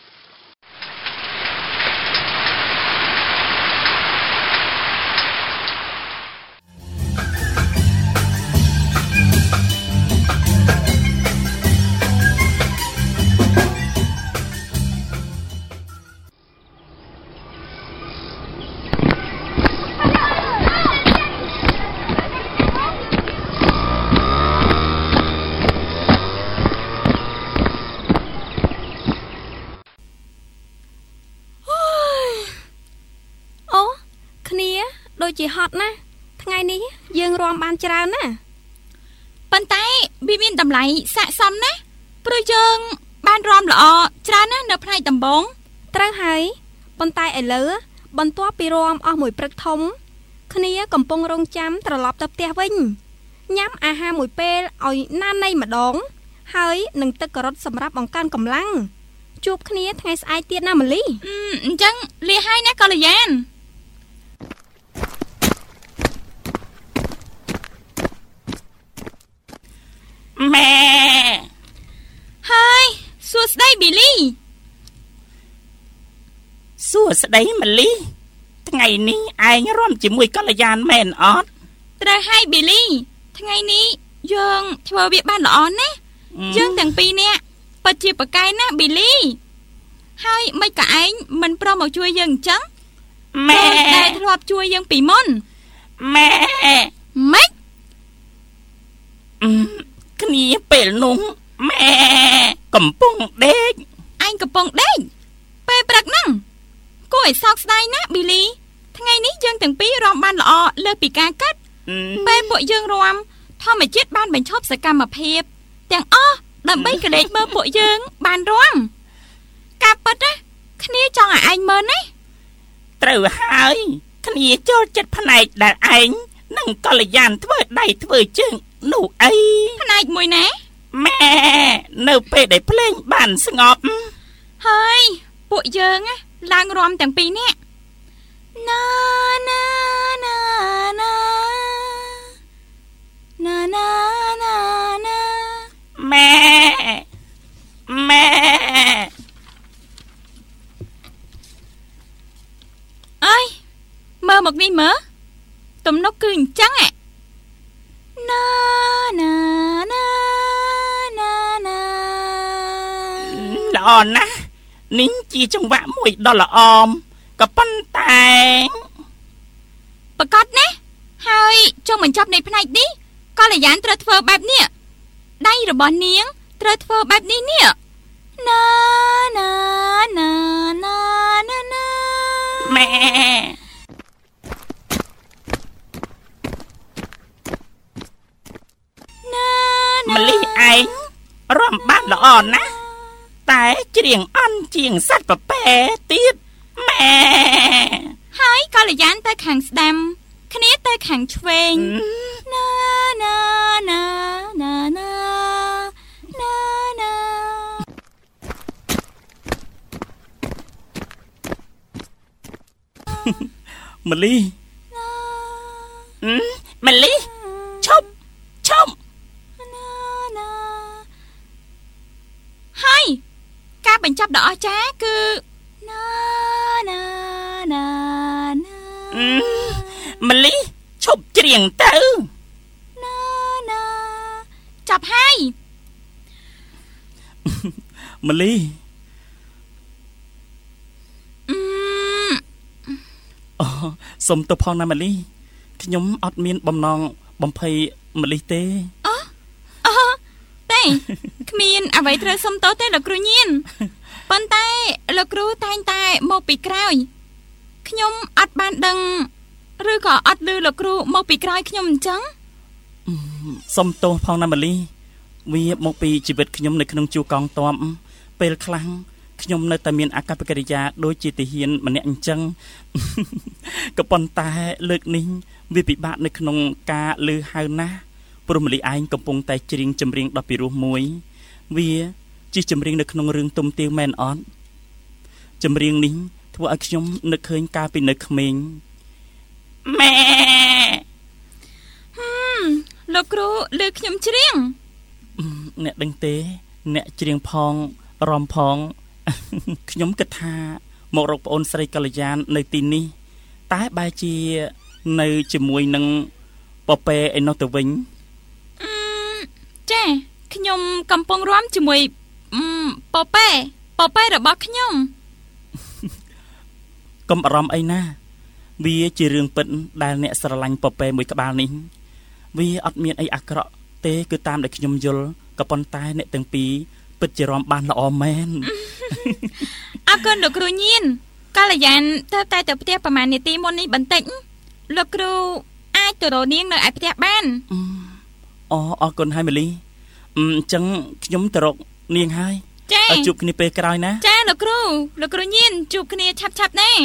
ដូចជាហត់ណាថ្ងៃនេះយើងរាំបានច្រើនណាស់ប៉ុន្តែវាមានតម្លៃស័ក្តិសមណាស់ព្រោះយើងបានរាំល្អច្រើនណាស់នៅផ្នែកដំបងត្រូវហើយប៉ុន្តែឥឡូវបន្ទាប់ពីរាំអស់មួយព្រឹកធំគ្នាកំពុងរងចាំត្រឡប់ទៅផ្ទះវិញញ៉ាំអាហារមួយពេលឲ្យណាននៃម្ដងហើយនឹងទឹកការ៉ុតសម្រាប់បង្កើនកម្លាំងជួបគ្នាថ្ងៃស្អែកទៀតណាម៉ាលីអញ្ចឹងលាហើយណាកល្យានម៉ែហើយសួស្ដីប៊ីលីសួស្ដីម៉ាលីថ្ងៃនេះឯងរាំជាមួយកល្យានមែនអត់ត្រូវហើយប៊ីលីថ្ងៃនេះយើងធ្វើវាបានល្អណាស់យើងទាំងពីរនាក់ពិតជាប្រកែកណាស់ប៊ីលីហើយមិនក៏ឯងមិនព្រមមកជួយយើងអញ្ចឹងម៉ែដែលធ្លាប់ជួយយើងពីមុនម៉ែម៉េចគ្នាពេលនោះម៉ែកំពុងដេកឯងកំពុងដេកពេលព្រឹកហ្នឹងគួរឲ្យសោកស្ដាយណាស់ប៊ីលីថ្ងៃនេះយើងទាំងពីររាំបានល្អលើសពីការគិតពេលពួកយើងរាំធម្មជាតិបានបញ្ឈប់សកម្មភាពទាំងអស់ដើម្បីកលេចមើលពួកយើងបានរាំការពិតណាគ្នាចង់ឲ្យឯងមើលណាត្រូវហើយគ្នាចូលចិត្តផ្នែកដែលឯងនិងកល្យានធ្វើដៃធ្វើជើងនោះអីផ្នែកមួយណាម៉ែនៅពេលដែលភ្លេងបានស្ងប់ហើយពួកយើងឡើងរាំទាំងពីរនាក់ណាណាណាណាណាណាណាណាម៉ែម៉ែអើយមើលមកនេះមើលទំនុកគឺអញ្ចឹងហ៎ណាណាណាណាណាល្អណាស់នេះជាចង្វាក់មួយដ៏ល្អមក៏ប៉ុន្តែប្រកាសណាហើយចុងបញ្ចប់នៃផ្នែកនេះកល្យានត្រូវធ្វើបែបនេះដៃរបស់នាងត្រូវធ្វើបែបនេះនេះណាណាណាណាណាណាម៉ែម៉ាលីឯងរាំបានល្អណាស់តែច្រៀងអន់ជាងសត្វពពែទៀតម៉ែហើយកល្យានទៅខាងស្ដាំគ្នាទៅខាងឆ្វេងណាណាណាណាណាណាណាម៉ាលីម៉ាលីឈប់ឈប់ហើយការបញ្ចប់ដ៏អស្ចារ្យគឺណាណាណាណាម៉ាលីឈប់ច្រៀងទៅណាណាចាប់ហើយម៉ាលីអូសុំទោសផងណាម៉ាលីខ្ញុំអត់មានបំណងបំភ័យម៉ាលីទេអូអូទេគ្មានអ្វីត្រូវសុំទោសទេលោកគ្រូញៀនប៉ុន្តែលោកគ្រូតែងតែមកពីក្រោយខ្ញុំអត់បានដឹងឬក៏អត់ឮលោកគ្រូមកពីក្រោយខ្ញុំអញ្ចឹងសុំទោសផងណាម៉ាលីវាមកពីជីវិតខ្ញុំនៅក្នុងជួរកងទ័ពពេលខ្លះខ្ញុំនៅតែមានអាកប្បកិរិយាដូចជាទាហានម្នាក់អញ្ចឹងក៏ប៉ុន្តែលើកនេះវាពិបាកនៅក្នុងការឮហៅណាស់ព្រោះម៉ាលីឯងកំពុងតែច្រៀងចម្រៀងដ៏ពិរោះមួយវាជាចម្រៀងនៅក្នុងរឿងទុំទាវមែនអត់ចម្រៀងនេះធ្វើឲ្យខ្ញុំនឹកឃើញកាលពីនៅក្មេងម៉ែហឹមលោកគ្រូឮខ្ញុំច្រៀងអ្នកដឹងទេអ្នកច្រៀងផងរំផងខ្ញុំគិតថាមករកប្អូនស្រីកល្យាននៅទីនេះតែបែរជានៅជាមួយនឹងពពែឯនោះទៅវិញចាខ្ញុំកំពុងរាំជាមួយពពែពពែរបស់ខ្ញុំកុំអារម្មណ៍អីណាវាជារឿងពិតដែលអ្នកស្រឡាញ់ពពែមួយក្បាលនេះវាអត់មានអីអាក្រក់ទេគឺតាមដែលខ្ញុំយល់ក៏ប៉ុន្តែអ្នកទាំងពីរពិតជារាំបានល្អមែនអរគុណលោកគ្រូញៀនកល្យានទៅតែទៅផ្ទះប្រហែលនាទីមុននេះបន្តិចលោកគ្រូអាចទៅរកនាងនៅឯផ្ទះបានអូអរគុណហើយម៉ាលីអញ្ចឹងខ្ញុំទៅរកនាងហើយចា៎ជួបគ្នាពេលក្រោយណាចា៎លោកគ្រូលោកគ្រូញៀនជួបគ្នាឆាប់ឆាប់ណា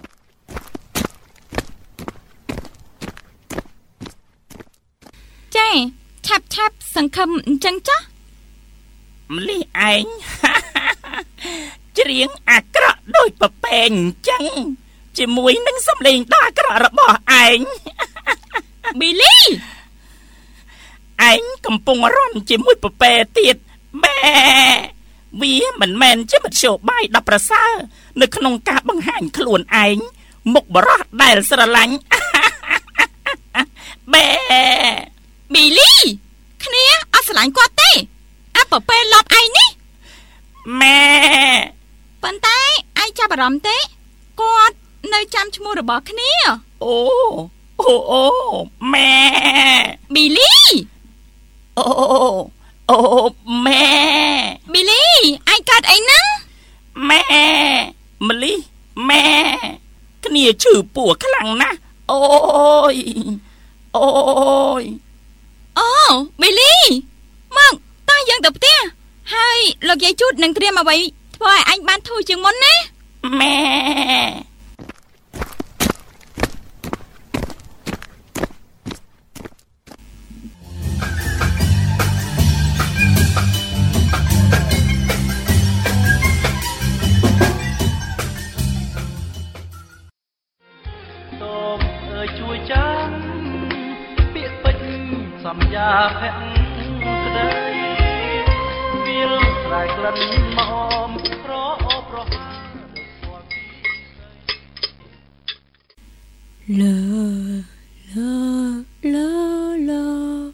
ចា៎ឆាប់ឆាប់សង្ឃឹមអញ្ចឹងចាស់ម្លីឯងច្រៀងអាក្រក់ដូចពពែអញ្ចឹងជាមួយនឹងសំឡេងដ៏អាក្រក់របស់ឯងប៊ីលីឯងកំពុងរំជាមួយពពែទៀតបែវាមិនមែនជាមធ្យោបាយដ៏ប្រសើរនៅក្នុងការបង្ហាញខ្លួនឯងមុខបរោះដែលស្រឡាញ់បែប៊ីលីគ្នាអត់ស្រឡាញ់គាត់ទេអាពពែលប់ឯងនេះម៉ែប៉ុន្តែឯងចាប់អារម្មណ៍ទេគាត់នៅចាំឈ្មោះរបស់គ្នាអូអូអូម៉ែប៊ីលីអូអូម៉ែប៊ីលីឯងកើតអីហ្នឹងម៉ែម្លីម៉ែគ្នាឈឺពោះខ្លាំងណាស់អូយអូយអូប៊ីលីមកតោះយើងទៅផ្ទះហើយលោកយាយជូតនឹងត្រៀមអ្វីធ្វើឲ្យអញបានធូរជាងមុនណាម៉ែសំយ៉ាភ័ក្រក្តីវាលស្រែក្លិនមកអមប្រអប្រោះលើលើលើលើ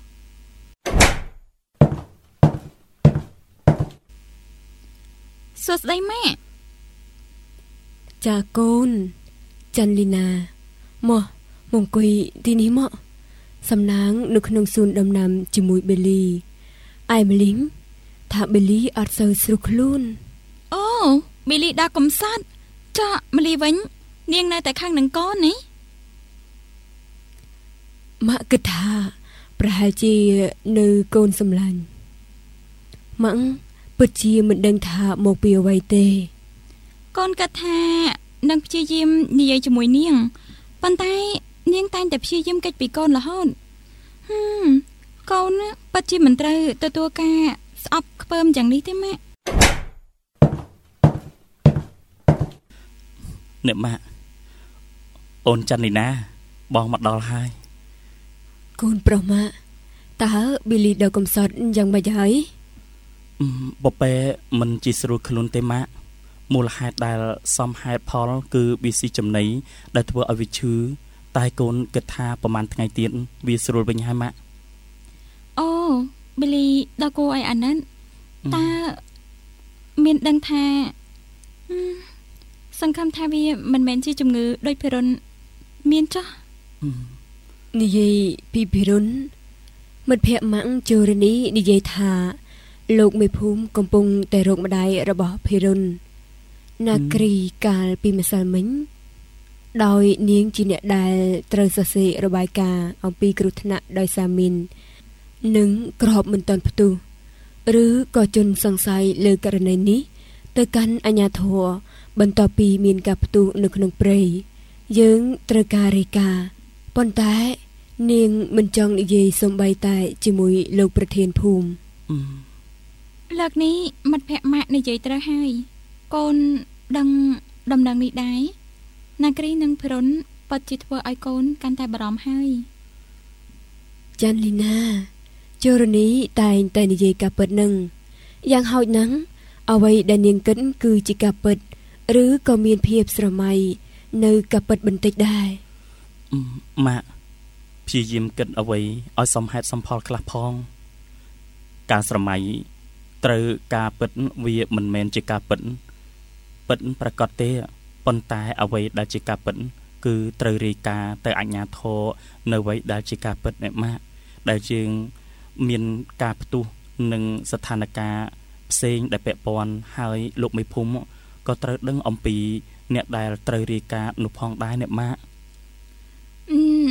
សួស្ដីម៉ែចាកូនចាន់លីណាមកមកអង្គុយទីនេះមកសំណាងនៅក្នុងសួនដំណាំជាមួយបេលីអែមលីងថាបេលីអត់សូវស្រួលខ្លួនអូបេលីដាក់កំសត់ចាម្លីវិញនាងនៅតែខាងនឹងកូននេះម៉ាក់គិតថាប្រហែលជានៅកូនសម្លាញ់ម៉ាក់ពិតជាមិនដឹងថាមកពីអ្វីទេកូនគិតថានឹងព្យាយាមនិយាយជាមួយនាងប៉ុន្តែនាងតែងតែព្យាយាមកិច្ចពីកូនរហូតហឹមកូនពិតជាមិនត្រូវទទួលការស្អប់ខ្ពើមយ៉ាងនេះទេម៉ាក់អ្នកម៉ាក់អូនចាន់លីណាបងមកដល់ហើយកូនប្រុសម៉ាក់តើប៊ីលីដល់កំសត់យ៉ាងម៉េចហើយបបេមិនជាស្រួលខ្លួនទេម៉ាក់មូលហេតុដែលសំហេតុផលគឺវាស៊ីចំណីដែលធ្វើឲ្យវាឈឺតែកូនគិតថាប្រហែលថ្ងៃទៀតវាស្រួលវិញហើយម៉ាក់អូប៊ីលីដល់គួរឲ្យអាណិតតើមានដឹងថាសង្ឃឹមថាវាមិនមែនជាជំងឺដូចភិរុនមានចុះនិយាយពីភិរុនមិត្តភ័ក្តិម៉ាក់ជូរនីនិយាយថាលោកមេភូមិកំពុងតែរោគម្ដាយរបស់ភិរុនណាគ្រីកាលពីម្សិលមិញដោយនាងជាអ្នកដែលត្រូវសរសេររបាយការណ៍អំពីគ្រោះថ្នាក់ដោយសារមីននិងក្របមិនទាន់ផ្ទុះឬក៏ជនសង្ស័យលើករណីនេះទៅកាន់អាជ្ញាធរបន្ទាប់ពីមានការផ្ទុះនៅក្នុងព្រៃយើងត្រូវការរាយការណ៍ប៉ុន្តែនាងមិនចង់និយាយសូម្បីតែជាមួយលោកប្រធានភូមិលើកនេះមិត្តភក្តិម៉ាក់និយាយត្រូវហើយកូនដឹងដំណឹងនេះដែរណាគ្រីនិងភិរុនពិតជាធ្វើឲ្យកូនកាន់តែបារម្ភហើយចាន់លីណាជូរនីតែងតែនិយាយការពិតនឹងយ៉ាងហោចណាស់អ្វីដែលនាងគិតគឺជាការពិតឬក៏មានភាពស្រមៃនៅការពិតបន្តិចដែរម៉ាក់ព្យាយាមគិតអ្វីឲ្យសមហេតុសមផលខ្លះផងការស្រមៃត្រូវការពិតវាមិនមែនជាការពិតពិតប្រកបទេប៉ុន្តែអ្វីដែលជាការពិតគឺត្រូវរាយការណ៍ទៅអាជ្ញាធរនៅអ្វីដែលជាការពិតអ្នកម៉ាក់ដែលយើងមានការផ្ទុះនឹងស្ថានភាពផ្សេងដែលពាក់ព័ន្ធហើយលោកមេភូមិក៏ត្រូវដឹងអំពីអ្នកដែលត្រូវរាយការណ៍នោះផងដែរអ្នកម៉ាក់អឺ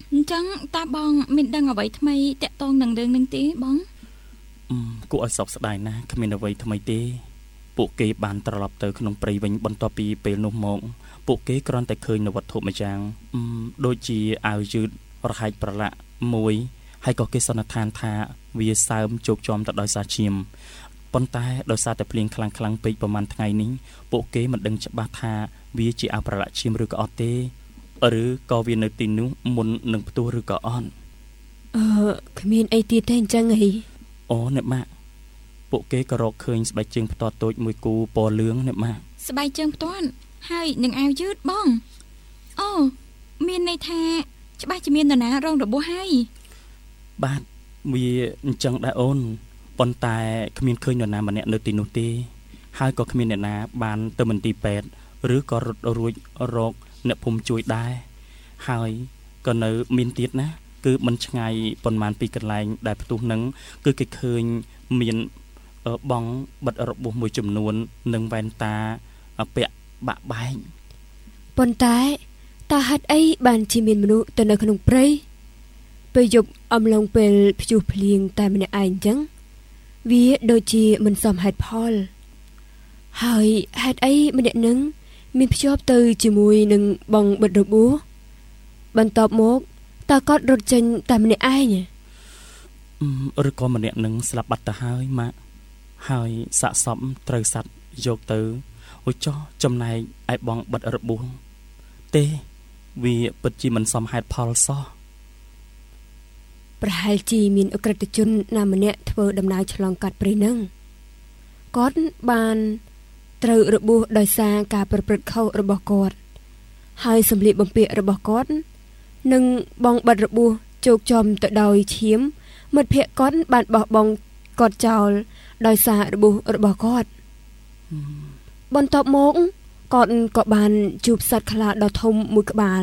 អញ្ចឹងតាបងមានដឹងអ្វីថ្មីតាក់ទងនឹងរឿងនឹងទេបងអឺគួរឲ្យសោកស្ដាយណាស់គ្មានអ្វីថ្មីទេពួកគេបានត្រឡប់ទៅក្នុងព្រៃវិញបន្ទាប់ពីពេលនោះមកពួកគេគ្រាន់តែឃើញនូវវត្ថុមួយយ៉ាងអឺដូចជាអាវយឺតរហែកប្រឡាក់មួយហើយក៏គេសន្និដ្ឋានថាវាសើមជោគជាំទៅដោយសារឈាមប៉ុន្តែដោយសារតែភ្លៀងខ្លាំងខ្លាំងពេកប្រហែលថ្ងៃនេះពួកគេមិនដឹងច្បាស់ថាវាជាអាវប្រឡាក់ឈាមឬក៏អត់ទេឬក៏វានៅទីនោះមុននឹងផ្ទុះឬក៏អត់អឺគ្មានអីទៀតទេអញ្ចឹងអីអូអ្នកម៉ាក់ពួកគេក៏រកឃើញស្បែកជើងផ្ទាត់តូចមួយគូពណ៌លឿងអ្នកម៉ាក់ស្បែកជើងផ្ទាត់ហើយនឹងអាវយឺតបងអូមានន័យថាច្បាស់ជាមាននរណារងរបួសហើយបាទវាអញ្ចឹងដែរអូនប៉ុន្តែគ្មានឃើញនរណាម្នាក់នៅទីនោះទេហើយក៏គ្មានអ្នកណាបានទៅមន្ទីរពេទ្យឬក៏រត់រួចរកអ្នកភូមិជួយដែរហើយក៏នៅមានទៀតណាគឺមិនឆ្ងាយប៉ុន្មានពីកន្លែងដែលផ្ទុះនឹងគឺគេឃើញមានបងបិទរបួសមួយចំនួននិងវ៉ែនតាពាក់បាក់បែកប៉ុន្តែតើហេតុអីបានជាមានមនុស្សទៅនៅក្នុងព្រៃពេលយប់អំឡុងពេលព្យុះភ្លៀងតែម្នាក់ឯងអញ្ចឹងវាដូចជាមិនសមហេតុផលហើយហេតុអីម្នាក់នឹងមានភ្ជាប់ទៅជាមួយនឹងបងបិទរបួសបន្ទាប់មកតើគាត់រត់ចេញតែម្នាក់ឯងឬក៏ម្នាក់នឹងស្លាប់បាត់ទៅហើយម៉ាក់ហើយសាកសពត្រូវសัตว์យកទៅអូចោះចំណែកឯបងបិទរបួសទេវាពិតជាមិនសមហេតុផលសោះប្រហែលជាមានអក្រិតជនណាម្នាក់ធ្វើដំណើរឆ្លងកាត់ព្រៃនឹងគាត់បានត្រូវរបួសដោយសារការប្រព្រឹត្តខុសរបស់គាត់ហើយសម្លៀកបំពាក់របស់គាត់និងបងបិទរបួសជោគជាំទៅដោយឈាមមិត្តភក្តិគាត់បានបោះបង់គាត់ចោលដោយសាររបួសរបស់គាត់បន្ទាប់មកគាត់ក៏បានជួបសត្វខ្លាដ៏ធំមួយក្បាល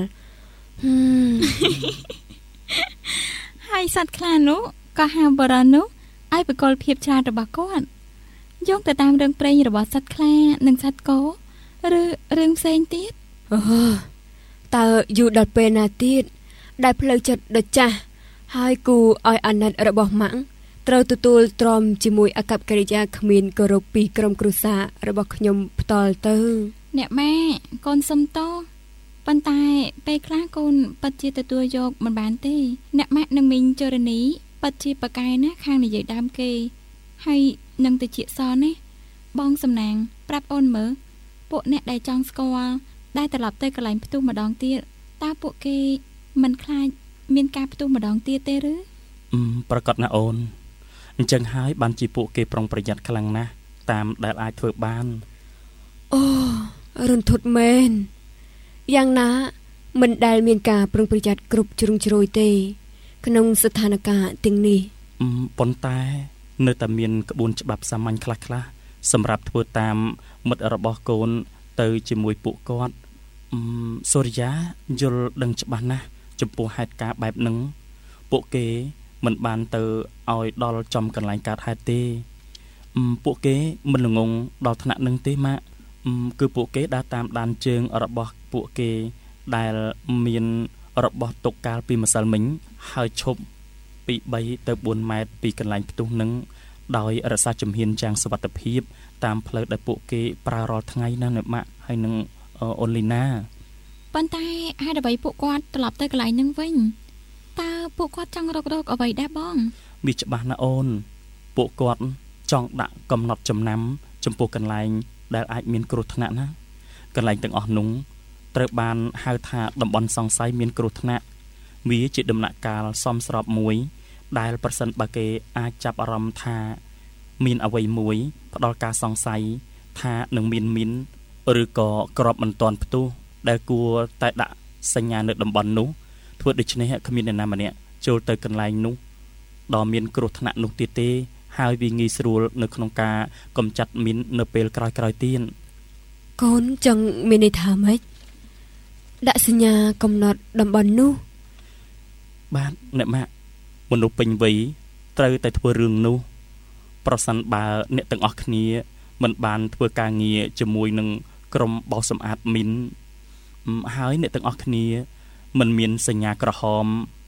ហើយសត្វខ្លានោះក៏ហៅបរិននោះឲ្យបកលភាពឆ្លាតរបស់គាត់យោងទៅតាមរឿងព្រេងរបស់សត្វខ្លានិងសត្វគោឬរឿងផ្សេងទៀតអូតើយូរដល់ពេលណាទៀតដែលផ្លូវចិត្តដ៏ចាស់ហើយគូឲ្យអាណិតរបស់ម៉ាក់ត្រូវទទួលទ្រាំជាមួយអកប្បកិរិយាគ្មានគោរពពីក្រុមគ្រួសាររបស់ខ្ញុំផ្ទាល់ទៅអ្នកម៉ែកូនសុំទោសប៉ុន្តែពេលខ្លះកូនពិតជាទទួលយកមិនបានទេអ្នកម៉ាក់និងមីងចរនីពិតជាប៉កែណាខាងនិយាយដើមគេហើយនឹងទៅជាសណាបងសំណាងប្រាប់អូនមើលពួកអ្នកដែលចង់ស្គាល់ដែលត្រឡប់ទៅកន្លែងផ្ទុះម្ដងទៀតតើពួកគេមិនខ្លាចមានការផ្ទុះម្ដងទៀតទេឬអឺប្រកាសណាអូនអញ្ចឹងហើយបានជាពួកគេប្រុងប្រយ័ត្នខ្លាំងណាស់តាមដែលអាចធ្វើបានអូរន្ធត់មែនយ៉ាងណាមិនដែលមានការប្រុងប្រយ័ត្នគ្រប់ជ្រុងជ្រោយទេក្នុងស្ថានភាពទាំងនេះប៉ុន្តែនៅតែមានក្បួនច្បាប់សាមញ្ញខ្លះៗសម្រាប់ធ្វើតាមមិត្តរបស់កូនទៅជាមួយពួកគាត់សូរិយាយល់ដឹងច្បាស់ណាស់ចំពោះហេតុការណ៍បែបហ្នឹងពួកគេមិនបានទៅឲ្យដល់ចំកន្លែងកើតហេតុទេពួកគេមិនល្ងងដល់ថ្នាក់ហ្នឹងទេម៉ាក់គឺពួកគេដើរតាមដានជើងរបស់ពួកគេដែលមានរបស់ទុកកាលពីម្សិលមិញហើយឈប់ពីបីទៅបួនម៉ែត្រពីកន្លែងផ្ទុះហ្នឹងដោយរក្សាជំហានយ៉ាងសុវត្ថិភាពតាមផ្លូវដែលពួកគេប្រើរាល់ថ្ងៃណាអ្នកម៉ាក់ហើយនឹងអូនលីណាប៉ុន្តែហេតុអ្វីពួកគាត់ត្រឡប់ទៅកន្លែងហ្នឹងវិញតើពួកគាត់ចង់រករកអ្វីដែរបងវាច្បាស់ណាអូនពួកគាត់ចង់ដាក់កំណត់ចំណាំចំពោះកន្លែងដែលអាចមានគ្រោះថ្នាក់ណាកន្លែងទាំងអស់នោះត្រូវបានហៅថាតំបន់សង្ស័យមានគ្រោះថ្នាក់វាជាដំណាក់កាលសមស្របមួយដែលប្រសិនបើគេអាចចាប់អារម្មណ៍ថាមានអ្វីមួយផ្ដល់ការសង្ស័យថានឹងមានមីនឬក៏ក្របមិនទាន់ផ្ទុះដែលគួរតែដាក់សញ្ញានៅតំបន់នោះធ្វើដូច្នេះគ្មានអ្នកណាម្នាក់ចូលទៅកន្លែងនោះដ៏មានគ្រោះថ្នាក់នោះទៀតទេហើយវាងាយស្រួលនៅក្នុងការកម្ចាត់មីននៅពេលក្រោយៗទៀតកូនចង់មានន័យថាម៉េចដាក់សញ្ញាកំណត់តំបន់នោះបាទអ្នកម៉ាក់មនុស្សពេញវ័យត្រូវតែធ្វើរឿងនោះប្រសិនបើអ្នកទាំងអស់គ្នាមិនបានធ្វើការងារជាមួយនឹងក្រុមបោសសម្អាតមីនហើយអ្នកទាំងអស់គ្នាមិនមានសញ្ញាក្រហម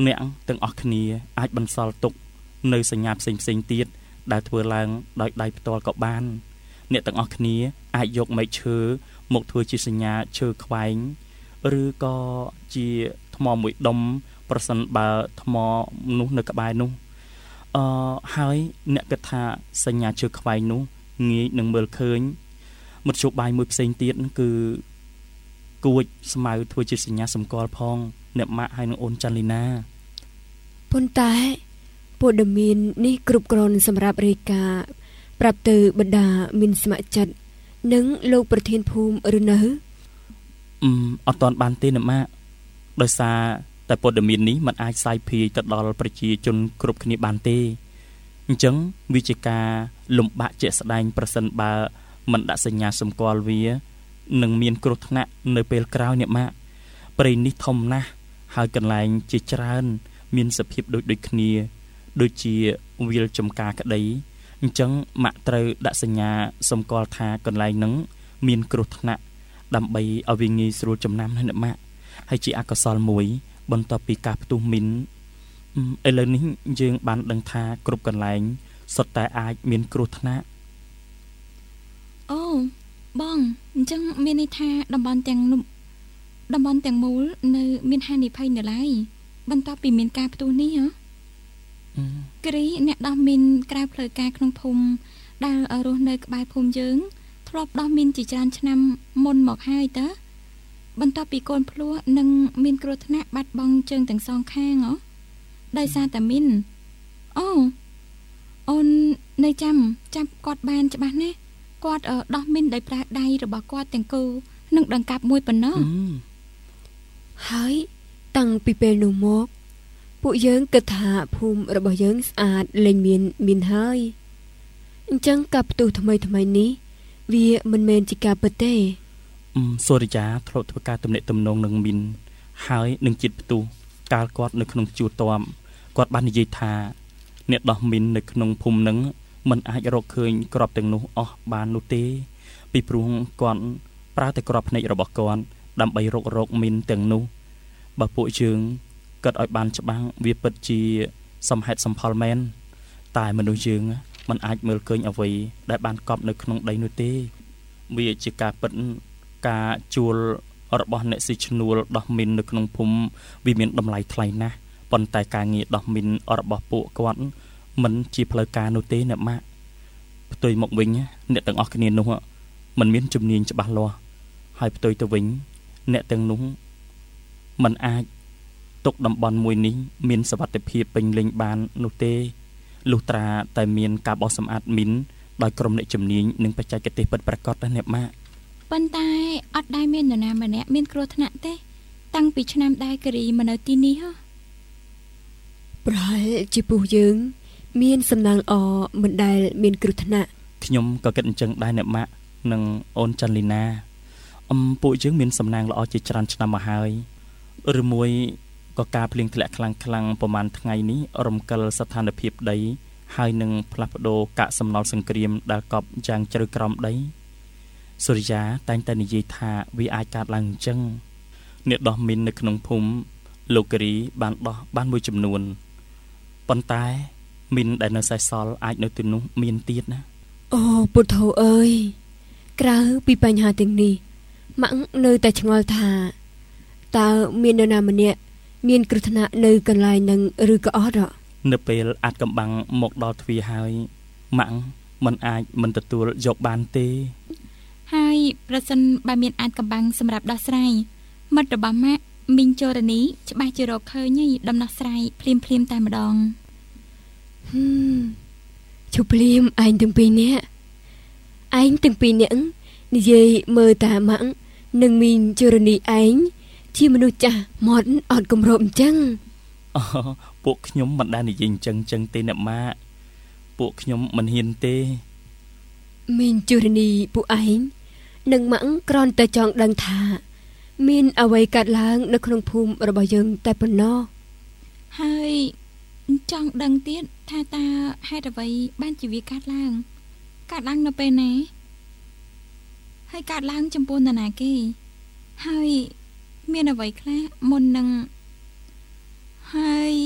អ្នកទាំងអស់គ្នាអាចបន្សល់ទុកនៅសញ្ញាផ្សេងផ្សេងទៀតដែលធ្វើឡើងដោយដៃផ្ទាល់ក៏បានអ្នកទាំងអស់គ្នាអាចយកមែកឈើមកធ្វើជាសញ្ញាឈើខ្វែងឬក៏ជាថ្មមួយដុំប្រសិនបើថ្មនោះនៅក្បែរនោះអឺហើយអ្នកគិតថាសញ្ញាឈើខ្វែងនោះងាយនឹងមើលឃើញមធ្យោបាយមួយផ្សេងទៀតគឺគួចស្មៅធ្វើជាសញ្ញាសម្គាល់ផងអ្នកម៉ាក់ហើយនឹងអូនចាន់លីណាប៉ុន្តែព័ត៌មាននេះគ្រប់គ្រាន់សម្រាប់រាយការណ៍ប្រាប់ទៅបដាមានស្ម័គ្រចិត្តនិងលោកប្រធានភូមិឬនៅអឺអត់ទាន់បានទេអ្នកម៉ាក់ដោយសារតែព័ត៌មាននេះมันអាចផ្សាយភាយទៅដល់ប្រជាជនគ្រប់គ្នាបានទេអញ្ចឹងវាជាការលំបាកជាក់ស្ដែងប្រសិនបើมันដាក់សញ្ញាសម្គាល់វានឹងមានគ្រោះថ្នាក់នៅពេលក្រោយអ្នកម៉ាក់ព្រៃនេះធំណាស់ហើយកន្លែងជាច្រើនមានសភាពដូចដូចគ្នាដូចជាវាលចំការក្តីអញ្ចឹងម៉ាក់ត្រូវដាក់សញ្ញាសម្គាល់ថាកន្លែងហ្នឹងមានគ្រោះថ្នាក់ដើម្បីឲ្យវាងាយស្រួលចំណាំអ្នកម៉ាក់ហើយជាអកុសលមួយបន្ទាប់ពីការផ្ទុះមីនឥឡូវនេះយើងបានដឹងថាគ្រប់កន្លែងសុទ្ធតែអាចមានគ្រោះថ្នាក់អូបងអញ្ចឹងមានន័យថាតំបន់ទាំងនោះតំបន់ទាំងមូលនៅមានហានិភ័យនៅឡើយបន្ទាប់ពីមានការផ្ទុះនេះហ៎គ្រីអ្នកដោះមីនក្រៅផ្លូវការក្នុងភូមិដែលរស់នៅក្បែរភូមិយើងធ្លាប់ដោះមីនជាច្រើនឆ្នាំមុនមកហើយតើបន្ទាប់ពីកូនភ្លោះនឹងមានគ្រោះថ្នាក់បាត់បង់ជើងទាំងសងខាងហ៎ដោយសារតែមីនអូអូននៅចាំចាប់គាត់បានច្បាស់ណាស់គាត់ដោះមីនដោយប្រើដៃរបស់គាត់ទាំងគូនឹងដង្កាប់មួយប៉ុណ្ណោះហើយតាំងពីពេលនោះមកពួកយើងគិតថាភូមិរបស់យើងស្អាតលែងមានមានហើយអញ្ចឹងការផ្ទុះថ្មីថ្មីនេះវាមិនមែនជាការពិតទេអឺសូរិយាធ្លាប់ធ្វើការទំនាក់ទំនងនឹងមីនហើយនឹងជាតិផ្ទុះកាលគាត់នៅក្នុងជួរតមគាត់បាននិយាយថាអ្នកដោះមីននៅក្នុងភូមិនឹងមិនអាចរកឃើញក្របទាំងនោះអស់បាននោះទេពីព្រោះគាត់ប្រើតែក្របភ្នែករបស់គាត់ដើម្បីរករកមីនទាំងនោះបើពួកយើងគិតឲ្យបានច្បាស់វាពិតជាសំហេតុសំផលមែនតែមនុស្សយើងមិនអាចមើលឃើញអ្វីដែលបានកប់នៅក្នុងដីនោះទេវាជាការពិតការជួលរបស់អ្នកស៊ីឈ្នួលដោះមីននៅក្នុងភូមិវាមានតម្លៃថ្លៃណាស់ប៉ុន្តែការងារដោះមីនរបស់ពួកគាត់មិនជាផ្លូវការនោះទេអ្នកម៉ាក់ផ្ទុយមកវិញអ្នកទាំងអស់គ្នានោះមិនមានជំនាញច្បាស់លាស់ហើយផ្ទុយទៅវិញអ្នកទាំងនោះមិនអាចទុកតំបន់មួយនេះមានសុវត្ថិភាពពេញលេញបាននោះទេលុះត្រាតែមានការបោសសម្អាតមីនដោយក្រុមអ្នកជំនាញនិងបច្ចេកទេសពិតប្រាកដណាស់អ្នកម៉ាក់ប៉ុន្តែអត់ដែលមាននរណាម្នាក់មានគ្រោះថ្នាក់ទេតាំងពីឆ្នាំដែលគិរីមកនៅទីនេះហ៎ប្រហែលជាពួកយើងមានសំណាងល្អមិនដែលមានគ្រោះថ្នាក់ខ្ញុំក៏គិតអញ្ចឹងដែរអ្នកម៉ាក់និងអូនចាន់លីណាអមពួកយើងមានសំណាងល្អជាច្រើនឆ្នាំមកហើយឬមួយក៏ការភ្លៀងធ្លាក់ខ្លាំងខ្លាំងប្រហែលថ្ងៃនេះរំកិលស្ថានភាពដីហើយនឹងផ្លាស់ប្ដូរកាកសំណល់សង្គ្រាមដែលកប់យ៉ាងជ្រៅក្រោមដីសូរិយាតែងតែនិយាយថាវាអាចកើតឡើងអញ្ចឹងអ្នកដោះមីននៅក្នុងភូមិលោកគិរីបានដោះបានមួយចំនួនប៉ុន្តែមីនដែលនៅសេសសល់អាចនៅទីនោះមានទៀតណាអូពុទ្ធោអើយក្រៅពីបញ្ហាទាំងនេះម៉ាក់នៅតែឆ្ងល់ថាតើមាននរណាម្នាក់មានគ្រោះថ្នាក់នៅកន្លែងនឹងឬក៏អត់នៅពេលអាចកំបាំងមកដល់ទ្វារហើយម៉ាក់មិនអាចមិនទទួលយកបានទេហើយប្រសិនបើមានអាចកំបាំងសម្រាប់ដោះស្រាយមិត្តរបស់ម៉ាក់មីងជរនីច្បាស់ជារកឃើញដំណោះស្រាយភ្លាមភ្លាមតែម្ដងហឹមជុំភ្លាមឯងទាំងពីរនាក់ឯងទាំងពីរនាក់និយាយមើលតាម៉ាក់និងមីងជរនីឯងជាមនុស្សចាស់មាត់អត់គម្របអញ្ចឹងអូពួកខ្ញុំមិនដែលនិយាយអញ្ចឹងចឹងទេអ្នកម៉ាក់ពួកខ្ញុំមិនហ៊ានទេមីងជរនីពួកឯងនិងម៉ាក់គ្រាន់តែចង់ដឹងថាមានអ្វីកើតឡើងនៅក្នុងភូមិរបស់យើងតែប៉ុណ្ណោះហើយចង់ដឹងទៀតថាតើហេតុអ្វីបានជាវាកើតឡើងកើតឡើងនៅពេលណាហើយកើតឡើងចំពោះនរណាគេហើយមានអ្វីខ្លះមុននឹងហើយ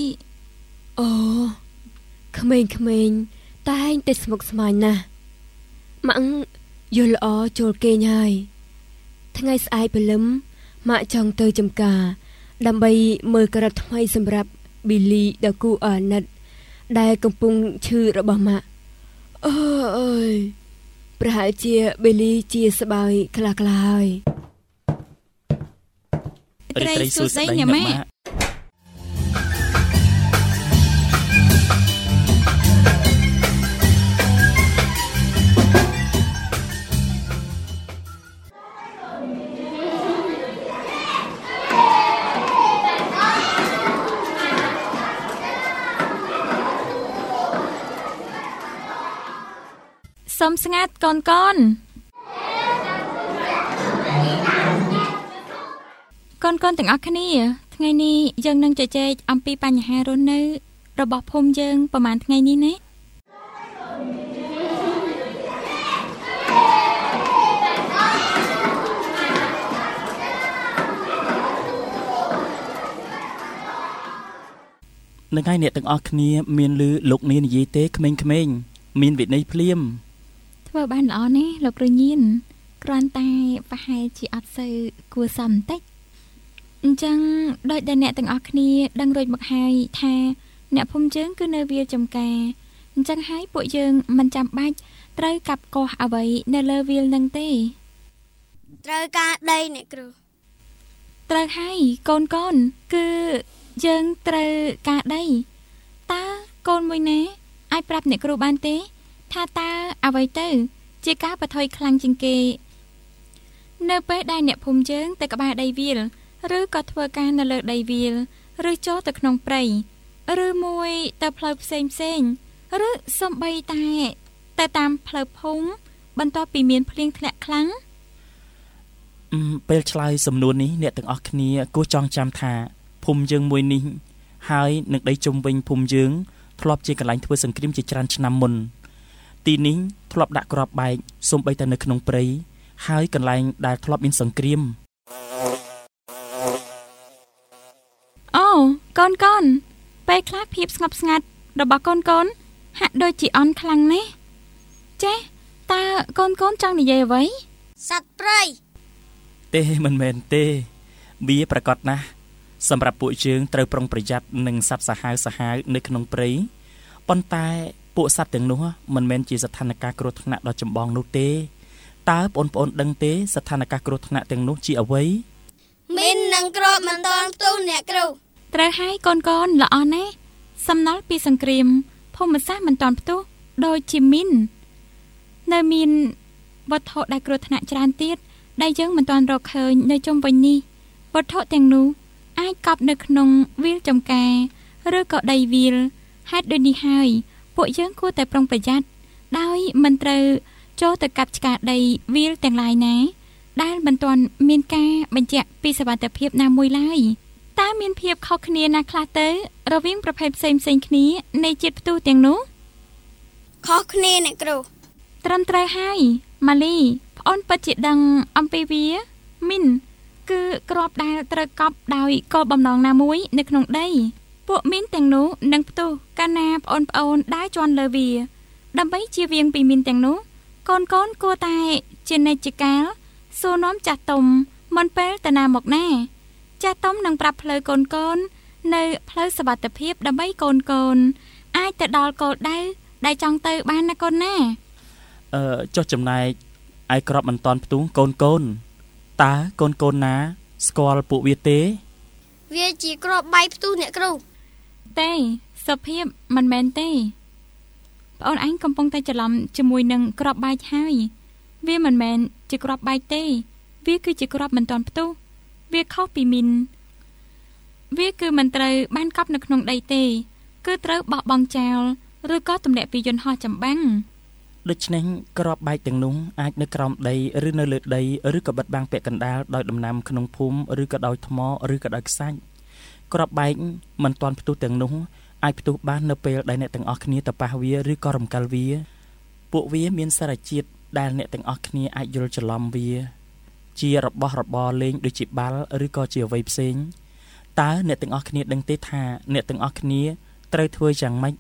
ក្មេងៗតែងតែស្មុគស្មាញណាស់ម៉ាក់យល់ល្អចូលគេងហើយថ្ងៃស្អែកព្រលឹមម៉ាក់ចង់ទៅចំការដើម្បីមើលការ៉ាត់ថ្មីសម្រាប់ប៊ីលីដ៏គួរអាណិតដែលកំពុងឈឺរបស់ម៉ាក់អើយប្រហែលជាប៊ីលីជាស្បើយខ្លះៗហើយត្រីសួស្ដីអ្នកម៉ាក់សុំស្ងាត់កូនកូនកូនកូនទាំងអស់គ្នាថ្ងៃនេះយើងនឹងជជែកអំពីបញ្ហារស់នៅរបស់ភូមិយើងប្រហែលថ្ងៃនេះណានឹងហើយអ្នកទាំងអស់គ្នាមានឮលោកនាងនិយាយទេក្មេងៗមានវិន័យភ្លាមធ្វើបានល្អណាស់លោកគ្រូញៀនគ្រាន់តែប្រហែលជាអត់សូវគួរសមបន្តិចអញ្ចឹងដោយដែលអ្នកទាំងអស់គ្នាដឹងរួចមកហើយថាអ្នកភូមិយើងគឺនៅវាលចំការអញ្ចឹងហើយពួកយើងមិនចាំបាច់ត្រូវកាប់កោះអ្វីនៅលើវាលនឹងទេត្រូវការដីអ្នកគ្រូត្រូវហើយកូនកូនគឺយើងត្រូវការដីតើកូនមួយណាអាចប្រាប់អ្នកគ្រូបានទេថាតើអ្វីទៅជាការបថុយខ្លាំងជាងគេនៅពេលដែលអ្នកភូមិយើងទៅក្បែរដីវាលឬក៏ធ្វើការនៅលើដីវាលឬចូលទៅក្នុងព្រៃឬមួយទៅផ្លូវផ្សេងផ្សេងឬសូម្បីតែទៅតាមផ្លូវភូមិបន្ទាប់ពីមានភ្លៀងធ្លាក់ខ្លាំងពេលឆ្លើយសំណួរនេះអ្នកទាំងអស់គ្នាគួរចងចាំថាភូមិយើងមួយនេះហើយនឹងដីជុំវិញភូមិយើងធ្លាប់ជាកន្លែងធ្វើសង្គ្រាមជាច្រើនឆ្នាំមុនទីនេះធ្លាប់ដាក់គ្រាប់បែកសូម្បីតែនៅក្នុងព្រៃហើយកន្លែងដែលធ្លាប់មានសង្គ្រាមអូកូនកូនពេលខ្លះភាពស្ងប់ស្ងាត់របស់កូនកូនហាក់ដូចជាអន់ខ្លាំងណាស់ចេះតើកូនកូនចង់និយាយអ្វីសត្វព្រៃទេមិនមែនទេវាប្រកាសណាស់សម្រាប់ពួកយើងត្រូវប្រុងប្រយ័ត្ននឹងសត្វសាហាវសាហាវនៅក្នុងព្រៃប៉ុន្តែពួកសត្វទាំងនោះមិនមែនជាស្ថានភាពគ្រោះថ្នាក់ដ៏ចម្បងនោះទេតើបងប្អូនដឹងទេស្ថានភាពគ្រោះថ្នាក់ទាំងនោះជាអ្វីមីននិងគ្រាប់មិនតាន់ផ្ទុះអ្នកគ្រូត្រូវហើយកូនកូនល្អណាស់សំណល់ពីសង្គ្រាមភូមិសាស្ត្រមិនតាន់ផ្ទុះដូចជាមីននៅមានវត្ថុដែលគ្រោះថ្នាក់ច្រើនទៀតដែលយើងមិនតាន់រកឃើញនៅជុំវិញនេះវត្ថុទាំងនោះអាចកប់នៅក្នុងវាលចំការឬក៏ដីវាលហេតុដូចនេះហើយពួកយើងគួរតែប្រុងប្រយ័ត្នដោយមិនត្រូវចូលទៅកាប់ឆ្ការដីវាលទាំងឡាយណាដែលមិនទាន់មានការបញ្ជាក់ពីសុវត្ថិភាពណាមួយឡើយតើមានភាពខុសគ្នាណាខ្លះទៅរវាងប្រភេទផ្សេងផ្សេងគ្នានៃជាតិផ្ទុះទាំងនោះខុសគ្នាអ្នកគ្រូត្រឹមត្រូវហើយម៉ាលីប្អូនពិតជាដឹងអំពីវាមីនគឺគ្រាប់ដែលត្រូវកប់ដោយគោលបំណងណាមួយនៅក្នុងដីពួកមីនទាំងនោះនឹងផ្ទុះកាលណាប្អូនប្អូនដើរជន់លើវាដើម្បីជៀសវាងពីមីនទាំងនោះកូនកូនគួរតែជានិច្ចកាលសួរនាំចាស់ទុំមុនពេលទៅណាមកណាចាស់ទុំនឹងប្រាប់ផ្លូវកូនកូននៅផ្លូវសុវត្ថិភាពដើម្បីកូនកូនអាចទៅដល់គោលដៅដែលចង់ទៅបានណាកូនណាអឺចុះចំណែកឯក្របមិនតាន់ផ្ទុះកូនកូនតើកូនកូនណាស្គាល់ពួកវាទេវាជាក្របបែកផ្ទុះអ្នកគ្រូទេសុភាពមិនមែនទេប្អូនឯងកំពុងតែច្រឡំជាមួយនឹងក្របបែកហើយវាមិនមែនជាក្របបែកទេវាគឺជាក្របមិនតាន់ផ្ទុះវាខុសពីមីនវាគឺមិនត្រូវបានកប់នៅក្នុងដីទេគឺត្រូវបោះបង់ចោលឬក៏ទម្លាក់ពីយន្តហោះចម្បាំងដូច្នេះក្របបែកទាំងនោះអាចនៅក្រោមដីឬនៅលើដីឬក៏បិទបាំងពាក់កណ្ដាលដោយដំណាំក្នុងភូមិឬក៏ដោយថ្មឬក៏ដោយខ្សាច់ក្របបែកមិនទាន់ផ្ទុះទាំងនោះអាចផ្ទុះបាននៅពេលដែលអ្នកទាំងអស់គ្នាទៅប៉ះវាឬក៏រំកិលវាពួកវាមានសារជាតិដែលអ្នកទាំងអស់គ្នាអាចយល់ច្រឡំវាជារបស់របរលេងដូចជាបាល់ឬក៏ជាអ្វីផ្សេងតើអ្នកទាំងអស់គ្នាដឹងទេថាអ្នកទាំងអស់គ្នាត្រូវធ្វើយ៉ាងម៉េច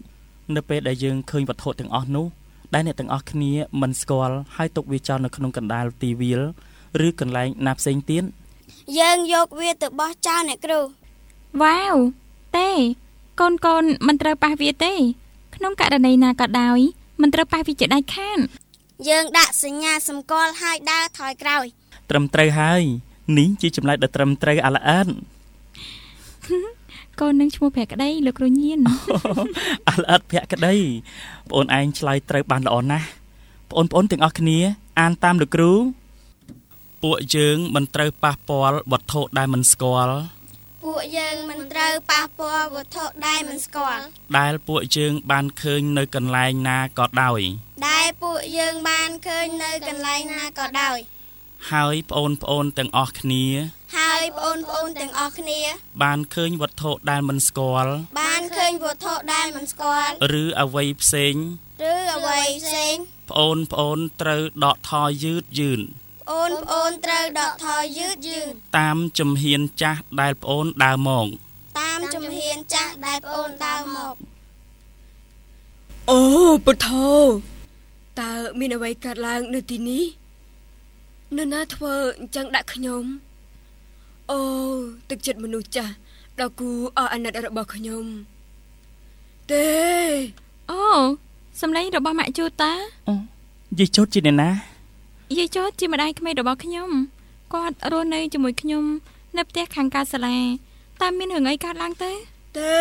នៅពេលដែលយើងឃើញវត្ថុទាំងអស់នោះដែលអ្នកទាំងអស់គ្នាមិនស្គាល់ហើយទុកវាចោលនៅក្នុងកណ្ដាលទីវាលឬកន្លែងណាផ្សេងទៀតយើងយកវាទៅបោះចោលអ្នកគ្រូវ៉ាវទេកូនកូនមិនត្រូវប៉ះវាទេក្នុងករណីណាក៏ដោយមិនត្រូវប៉ះវាជាដាច់ខាតយើងដាក់សញ្ញាសម្គាល់ឲ្យដើរថយក្រោយត្រឹមត្រូវហើយនេះជាចម្លើយដ៏ត្រឹមត្រូវអាល្អិតកូននឹងឈ្មោះភក្តីលោកគ្រូញៀនអាល្អិតភក្តីបងអូនឯងឆ្លើយត្រូវបានល្អណាស់បងប្អូនទាំងអស់គ្នាអានតាមលោកគ្រូពួកយើងមិនត្រូវប៉ះពាល់វត្ថុដែលមិនស្គាល់ពួកយើងមិនត្រូវប៉ះពាល់វត្ថុដែលមិនស្គាល់ដែលពួកយើងបានឃើញនៅកន្លែងណាក៏ដោយដែលពួកយើងបានឃើញនៅកន្លែងណាក៏ដោយហើយប្អូនប្អូនទាំងអស់គ្នាហើយប្អូនប្អូនទាំងអស់គ្នាបានឃើញវត្ថុដែលមិនស្គាល់បានឃើញវត្ថុដែលមិនស្គាល់ឬអ្វីផ្សេងឬអ្វីផ្សេងប្អូនប្អូនត្រូវដកថយយឺតយឺនប្អូនប្អូនត្រូវដកថយយឺតយឺនតាមជំហានចាស់ដែលប្អូនដើរមកតាមជំហានចាស់ដែលប្អូនដើរមកអូពុទ្ធោតើមានអ្វីកើតឡើងនៅទីនេះនរណាធ្វើអញ្ចឹងដាក់ខ្ញុំអូទឹកចិត្តមនុស្សចាស់ដល់គូអអាណិតរបស់ខ្ញុំទេអូសំឡេងរបស់ម៉ាក់ជូតាអូយាយចោតជាអ្នកណាយាយចោតជាម្ដាយក្មេករបស់ខ្ញុំគាត់រស់នៅជាមួយខ្ញុំនៅផ្ទះខាងកើតសាលាតើមានរឿងអីកើតឡើងទេទេ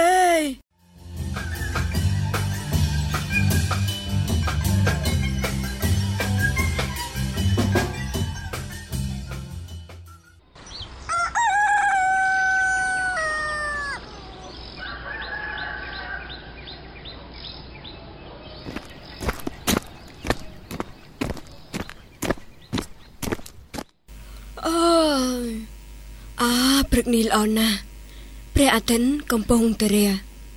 ព្រឹកនេះល្អណាស់ព្រះអាទិត្យកំពុងតែរះ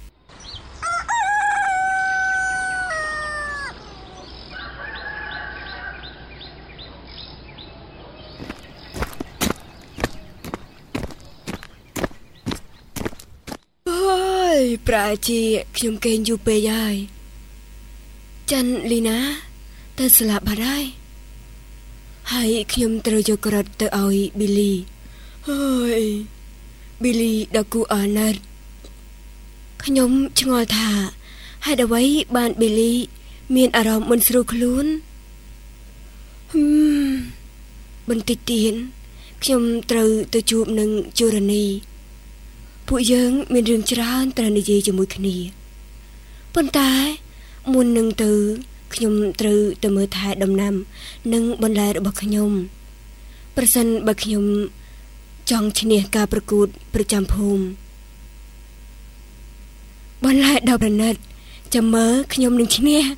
អូយប្រែជាខ្ញុំគេងយូរពេកហើយចាន់លីណាទៅស្លាប់បាត់ហើយហើយខ្ញុំត្រូវយកក្រត់ទៅឲ្យប៊ីលីហើយប៊ីលីដល់គូអាណិតខ្ញុំឆ្ងល់ថាហេតុអ្វីបានប៊ីលីមានអារម្មណ៍មិនស្រួលខ្លួនហឹមបន្តិចទៀតខ្ញុំត្រូវទៅជួបនឹងជូរនីពួកយើងមានរឿងច្រើនត្រូវនិយាយជាមួយគ្នាប៉ុន្តែមុននឹងទៅខ្ញុំត្រូវទៅមើលថែដំណាំនិងបន្លែរបស់ខ្ញុំប្រសិនបើខ្ញុំចង់ឈ្នះការប្រកួតប្រចាំភូមិបន្លែដល់ប្រណិតចាំមើលខ្ញុំនឹងឈ្នះ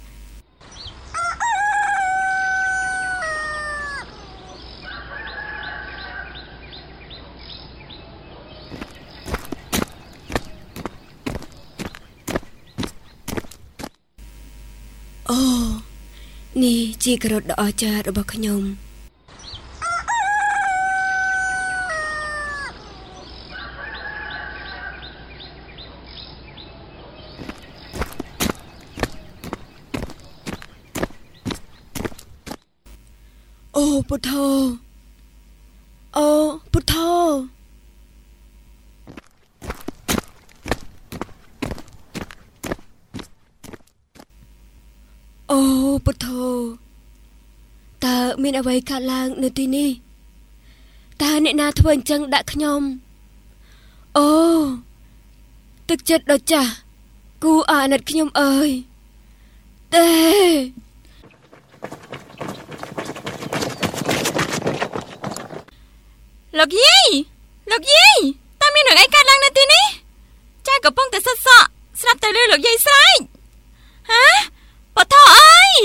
អូនេះជាការរត់ដ៏អស្ចារ្យរបស់ខ្ញុំអូពុទ្ធោអូពុទ្ធោអូពុទ្ធោតើមានអ្វីកើតឡើងនៅទីនេះតើអ្នកណាធ្វើអញ្ចឹងដាក់ខ្ញុំអូទឹកចិត្តដ៏ចាស់គូអាណិតខ្ញុំអើយទេលោកយាយលោកយាយតើមានរឿងអីកើតឡើងនៅទីនេះចាស់កំពុងតែសត់សក់ស្រាប់តែលឺលោកយាយស្រែកហាបថោអើយ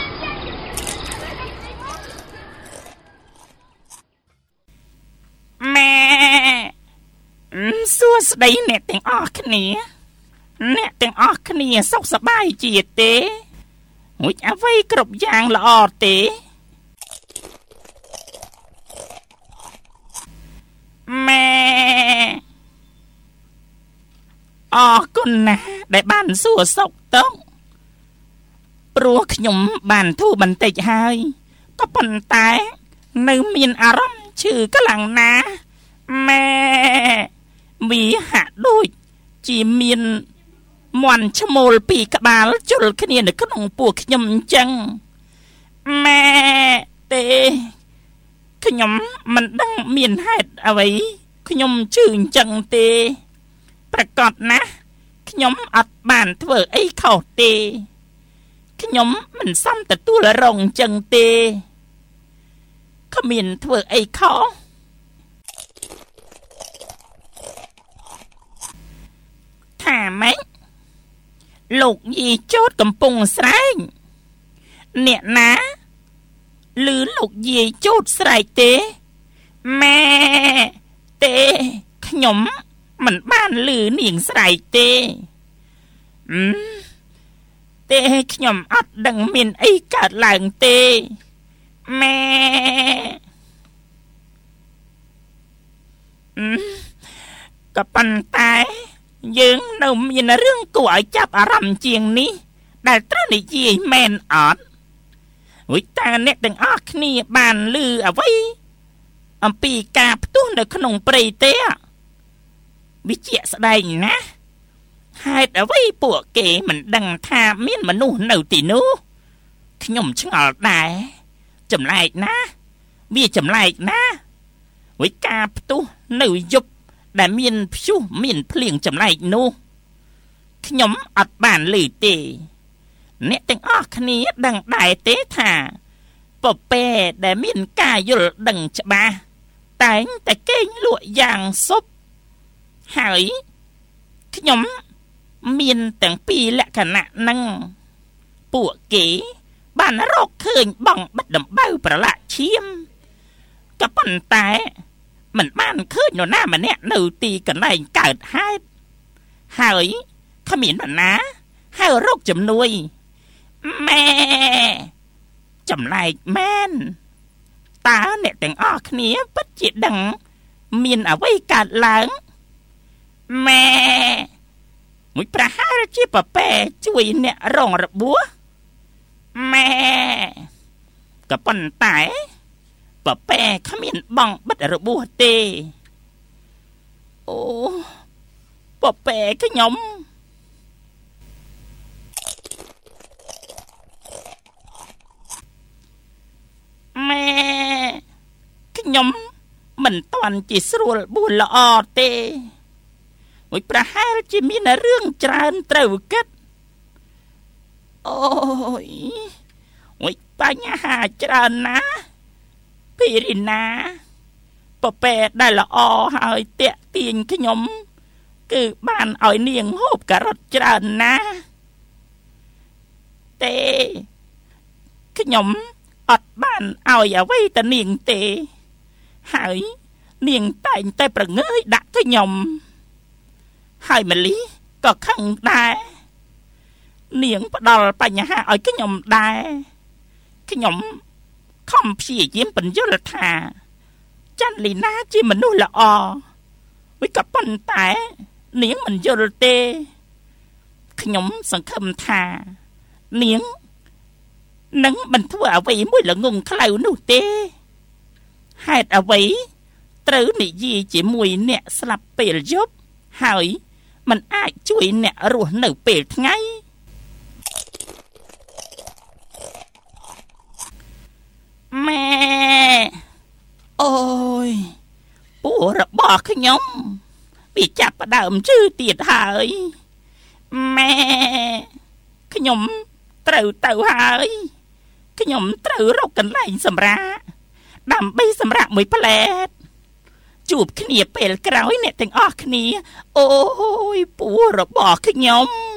អសួស្តីអ្នកទាំងអស់គ្នាអ្នកទាំងអស់គ្នាសុខសប្បាយជាទេរួចអ្វីគ្រប់យ៉ាងល្អទេម៉ែអរគុណណាស់ដែលបានសួរសុខទុក្ខព្រោះខ្ញុំបានធូរបន្តិចហើយក៏ប៉ុន្តែនៅមានអារម្មណ៍ឈឺខ្លាំងណាស់ម៉ែវាហាក់ដូចជាមានមន់ឈ្មោលពីរក្បាលជុលគ្នានៅក្នុងពោះខ្ញុំអញ្ចឹងម៉ែទេខ្ញុំមិនដឹងមានហេតុអ្វីខ្ញុំឈឺអញ្ចឹងទេប្រកាសណាស់ខ្ញុំអត់បានធ្វើអីខុសទេខ្ញុំមិនសមទទួលរងអញ្ចឹងទេគ្មានធ្វើអីខុសថាម៉េចលោកយាយចោតកំពុងស្រែកអ្នកណាឮលោកយាយចោតស្រែកទេម៉ែទេខ្ញុំមិនបានឮនាងស្រែកទេអឺទេខ្ញុំអត់ដឹងមានអីកើតឡើងទេម៉ែអឺក៏ប៉ុន្តែយើងនៅមានរឿងគួរឲ្យចាប់អារម្មណ៍ជាងនេះដែលត្រូវនិយាយមែនអត់វិតាអ្នកទាំងអស់គ្នាបានឮអ្វីអំពីការផ្ទុះនៅក្នុងព្រៃទេវិជាស្ដែងណាស់ហេតុអ្វីពួកគេមិនដឹងថាមានមនុស្សនៅទីនោះខ្ញុំឆ្ងល់ដែរចម្លែកណាស់វាចម្លែកណាស់វិការផ្ទុះនៅយប់ដែលមានព្យុះមានភ្លៀងចម្លែកនោះខ្ញុំអត់បានឮទេអ្នកទាំងអស់គ្នាដឹងដែរទេថាពពែដែលមានការយល់ដឹងច្បាស់តែងតែគេងលក់យ៉ាងសុបហើយខ្ញុំមានទាំងពីរលក្ខណៈហ្នឹងពួកគេបានរកឃើញបងបិទដំបៅប្រឡាក់ឈាមក៏ប៉ុន្តែមិនបានឃើញនរណាម្នាក់នៅទីកន្លែងកើតហេតុហើយគ្មាននរណាហៅរកជំនួយម៉ែចម្លែកមែនតើអ្នកទាំងអស់គ្នាពិតជាដឹងមានអ្វីកើតឡើងម៉ែមួយប្រហែលជាប៉ប៉ែជួយអ្នករងរបួសម៉ែក៏ប៉ុន្តែប៉ប៉ែគ្មានបងបិទរបួសទេអូប៉ប៉ែខ្ញុំម៉ែខ្ញុំមិនតាន់ជាស្រួលបួលល្អទេមួយប្រហែលជាមានរឿងច្រើនត្រូវគិតអូយមួយបញ្ហាច្រើនណាស់ពីរីណាប៉ប៉ែដែលល្អហើយតាក់ទាញខ្ញុំគឺបានឲ្យនាងហូបការ៉ុតច្រើនណាស់ទេខ្ញុំអត់បានឲ្យអ្វីទៅនាងទេហើយនាងតែងតែប្រងើយដាក់ខ្ញុំហើយម្ល៉េះក៏ខឹងដែរនាងផ្ដល់បញ្ហាឲ្យខ្ញុំដែរខ្ញុំខំព្យាយាមបញ្យល់ថាច័ន្ទលីណាជាមនុស្សល្អវាក៏ប៉ុន្តែនាងមិនយល់ទេខ្ញុំសង្ឃឹមថានាងនឹងមិនធ្វើអ្វីមួយល្ងងខ្លៅនោះទេហេតុអ្វីត្រូវនិយាយជាមួយអ្នកស្លាប់ពេលយប់ហើយมันអាចជួយអ្នករស់នៅពេលថ្ងៃម៉ែអូយពោះរបស់ខ្ញុំវាចាប់ផ្ដើមជឿទៀតហើយម៉ែខ្ញុំត្រូវទៅហើយខ្ញុំត្រូវរកកន្លែងសម្រាកដើម្បីសម្រាកមួយផ្លែតជួបគ្នាពេលក្រោយអ្នកទាំងអស់គ្នាអូយពោះរបស់ខ្ញុំ